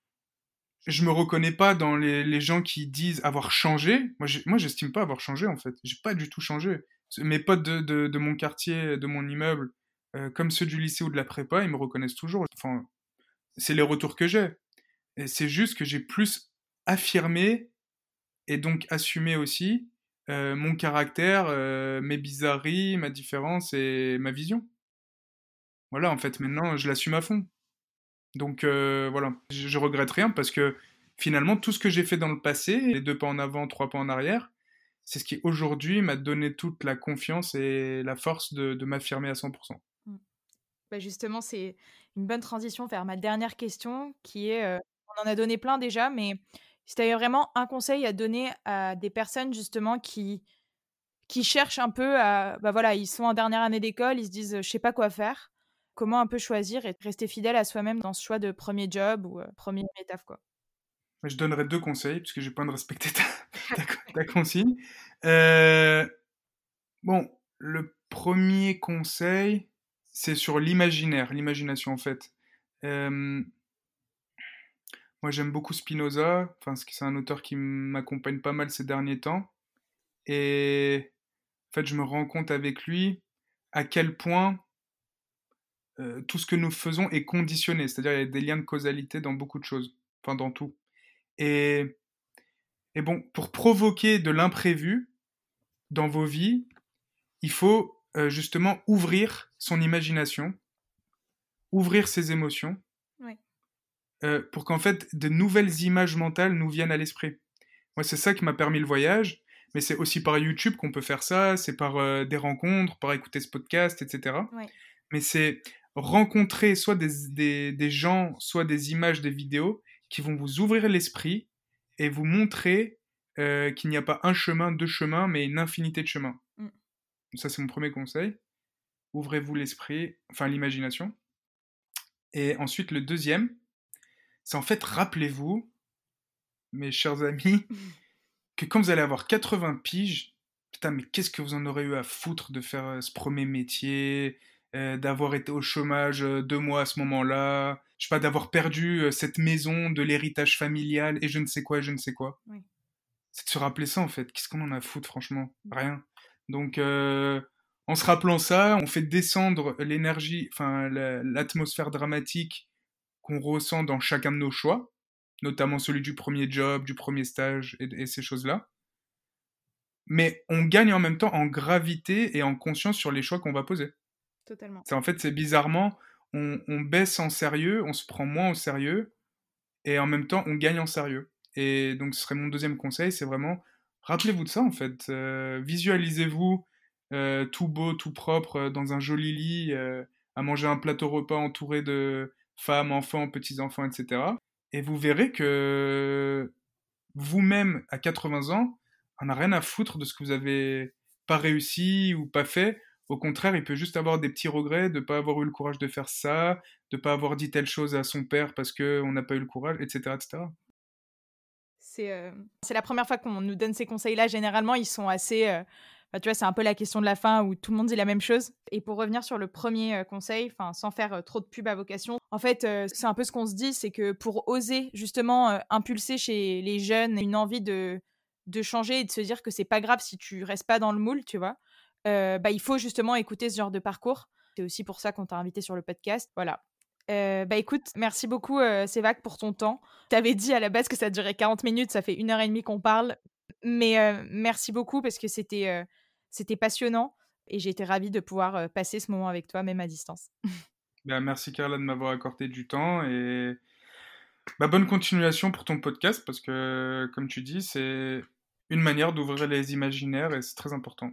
je me reconnais pas dans les gens qui disent avoir changé. Moi, j'estime pas avoir changé en fait. J'ai pas du tout changé. Mes potes de mon quartier, de mon immeuble, comme ceux du lycée ou de la prépa, ils me reconnaissent toujours. Enfin, c'est les retours que j'ai. Et c'est juste que j'ai plus affirmé et donc assumé aussi mon caractère, mes bizarreries, ma différence et ma vision. Voilà, en fait, maintenant, je l'assume à fond. Donc voilà, je regrette rien parce que finalement, tout ce que j'ai fait dans le passé, les 2 pas en avant, 3 pas en arrière, c'est ce qui aujourd'hui m'a donné toute la confiance et la force de m'affirmer à 100%. Mmh. Bah, justement, c'est une bonne transition vers ma dernière question qui est, on en a donné plein déjà, mais si tu avais vraiment un conseil à donner à des personnes justement qui cherchent un peu à bah, voilà, ils sont en dernière année d'école, ils se disent: «Je sais pas quoi faire». Comment un peu choisir et rester fidèle à soi-même dans ce choix de premier job ou 1er taf, quoi? Je donnerai 2 conseils parce que j'ai pas de respecter ta consigne. Euh, Bon, le premier conseil, c'est sur l'imaginaire, l'imagination en fait. Euh, Moi j'aime beaucoup Spinoza, enfin c'est un auteur qui m'accompagne pas mal ces derniers temps. Et en fait je me rends compte avec lui à quel point tout ce que nous faisons est conditionné, c'est-à-dire il y a des liens de causalité dans beaucoup de choses, enfin dans tout. Et, et bon, pour provoquer de l'imprévu dans vos vies, il faut justement ouvrir son imagination, ouvrir ses émotions, Ouais. pour qu'en fait de nouvelles images mentales nous viennent à l'esprit. Moi, c'est ça qui m'a permis le voyage, mais c'est aussi par YouTube qu'on peut faire ça, c'est par des rencontres, par écouter ce podcast, etc. Ouais. Mais c'est rencontrer soit des gens, soit des images, des vidéos qui vont vous ouvrir l'esprit et vous montrer qu'il n'y a pas un chemin, deux chemins, mais une infinité de chemins. Mmh. Ça, c'est mon premier conseil. Ouvrez-vous l'esprit, enfin l'imagination. Et ensuite, le deuxième, c'est en fait, rappelez-vous, mes chers amis, que quand vous allez avoir 80 piges, putain, mais qu'est-ce que vous en aurez eu à foutre de faire ce premier métier, d'avoir été au chômage 2 mois à ce moment-là, je sais pas, d'avoir perdu cette maison, de l'héritage familial, et je ne sais quoi, et je ne sais quoi. Oui. C'est de se rappeler ça, en fait. Qu'est-ce qu'on en a à foutre, franchement? Mmh. Rien. Donc, en se rappelant ça, on fait descendre l'énergie, enfin, l'atmosphère dramatique qu'on ressent dans chacun de nos choix, notamment celui du premier job, du premier stage et ces choses-là. Mais on gagne en même temps en gravité et en conscience sur les choix qu'on va poser. Totalement. En fait, c'est bizarrement, on baisse en sérieux, on se prend moins au sérieux, et en même temps, on gagne en sérieux. Et donc, ce serait mon deuxième conseil, c'est vraiment, rappelez-vous de ça, en fait. Visualisez-vous tout beau, tout propre, dans un joli lit, à manger un plateau repas entouré de femmes, enfants, petits-enfants, etc. Et vous verrez que vous-même, à 80 ans, on n'a rien à foutre de ce que vous avez pas réussi ou pas fait. Au contraire, il peut juste avoir des petits regrets de pas avoir eu le courage de faire ça, de pas avoir dit telle chose à son père parce que on n'a pas eu le courage, etc., etc. C'est la première fois qu'on nous donne ces conseils-là. Généralement, ils sont assez, bah, tu vois, c'est un peu la question de la fin où tout le monde dit la même chose. Et pour revenir sur le premier conseil, enfin, sans faire trop de pub à vocation, en fait, c'est un peu ce qu'on se dit, c'est que pour oser justement impulser chez les jeunes une envie de changer et de se dire que c'est pas grave si tu restes pas dans le moule, tu vois. il faut justement écouter ce genre de parcours. C'est aussi pour ça qu'on t'a invité sur le podcast. Voilà. Écoute, merci beaucoup Sévac pour ton temps. T'avais dit à la base que ça durait 40 minutes, ça fait 1h30 qu'on parle. Mais merci beaucoup parce que c'était passionnant et j'ai été ravie de pouvoir passer ce moment avec toi, même à distance. Merci Carla de m'avoir accordé du temps et bonne continuation pour ton podcast parce que, comme tu dis, c'est une manière d'ouvrir les imaginaires et c'est très important.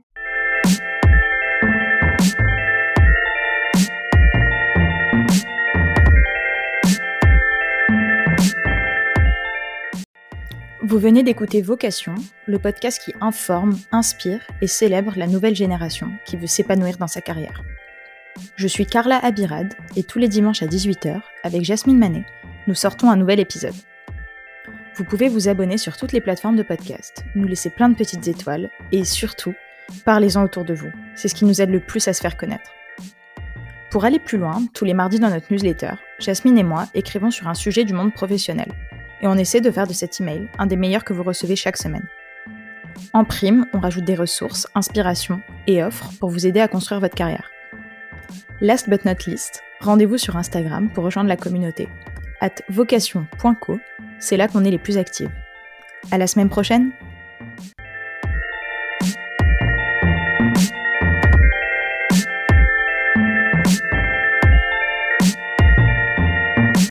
Vous venez d'écouter Vocation, le podcast qui informe, inspire et célèbre la nouvelle génération qui veut s'épanouir dans sa carrière. Je suis Carla Abirad et tous les dimanches à 18h, avec Jasmine Manet, nous sortons un nouvel épisode. Vous pouvez vous abonner sur toutes les plateformes de podcast, nous laisser plein de petites étoiles et surtout, parlez-en autour de vous. C'est ce qui nous aide le plus à se faire connaître. Pour aller plus loin, tous les mardis dans notre newsletter, Jasmine et moi écrivons sur un sujet du monde professionnel. Et on essaie de faire de cet email un des meilleurs que vous recevez chaque semaine. En prime, on rajoute des ressources, inspirations et offres pour vous aider à construire votre carrière. Last but not least, rendez-vous sur Instagram pour rejoindre la communauté @vocation.co, c'est là qu'on est les plus actives. À la semaine prochaine!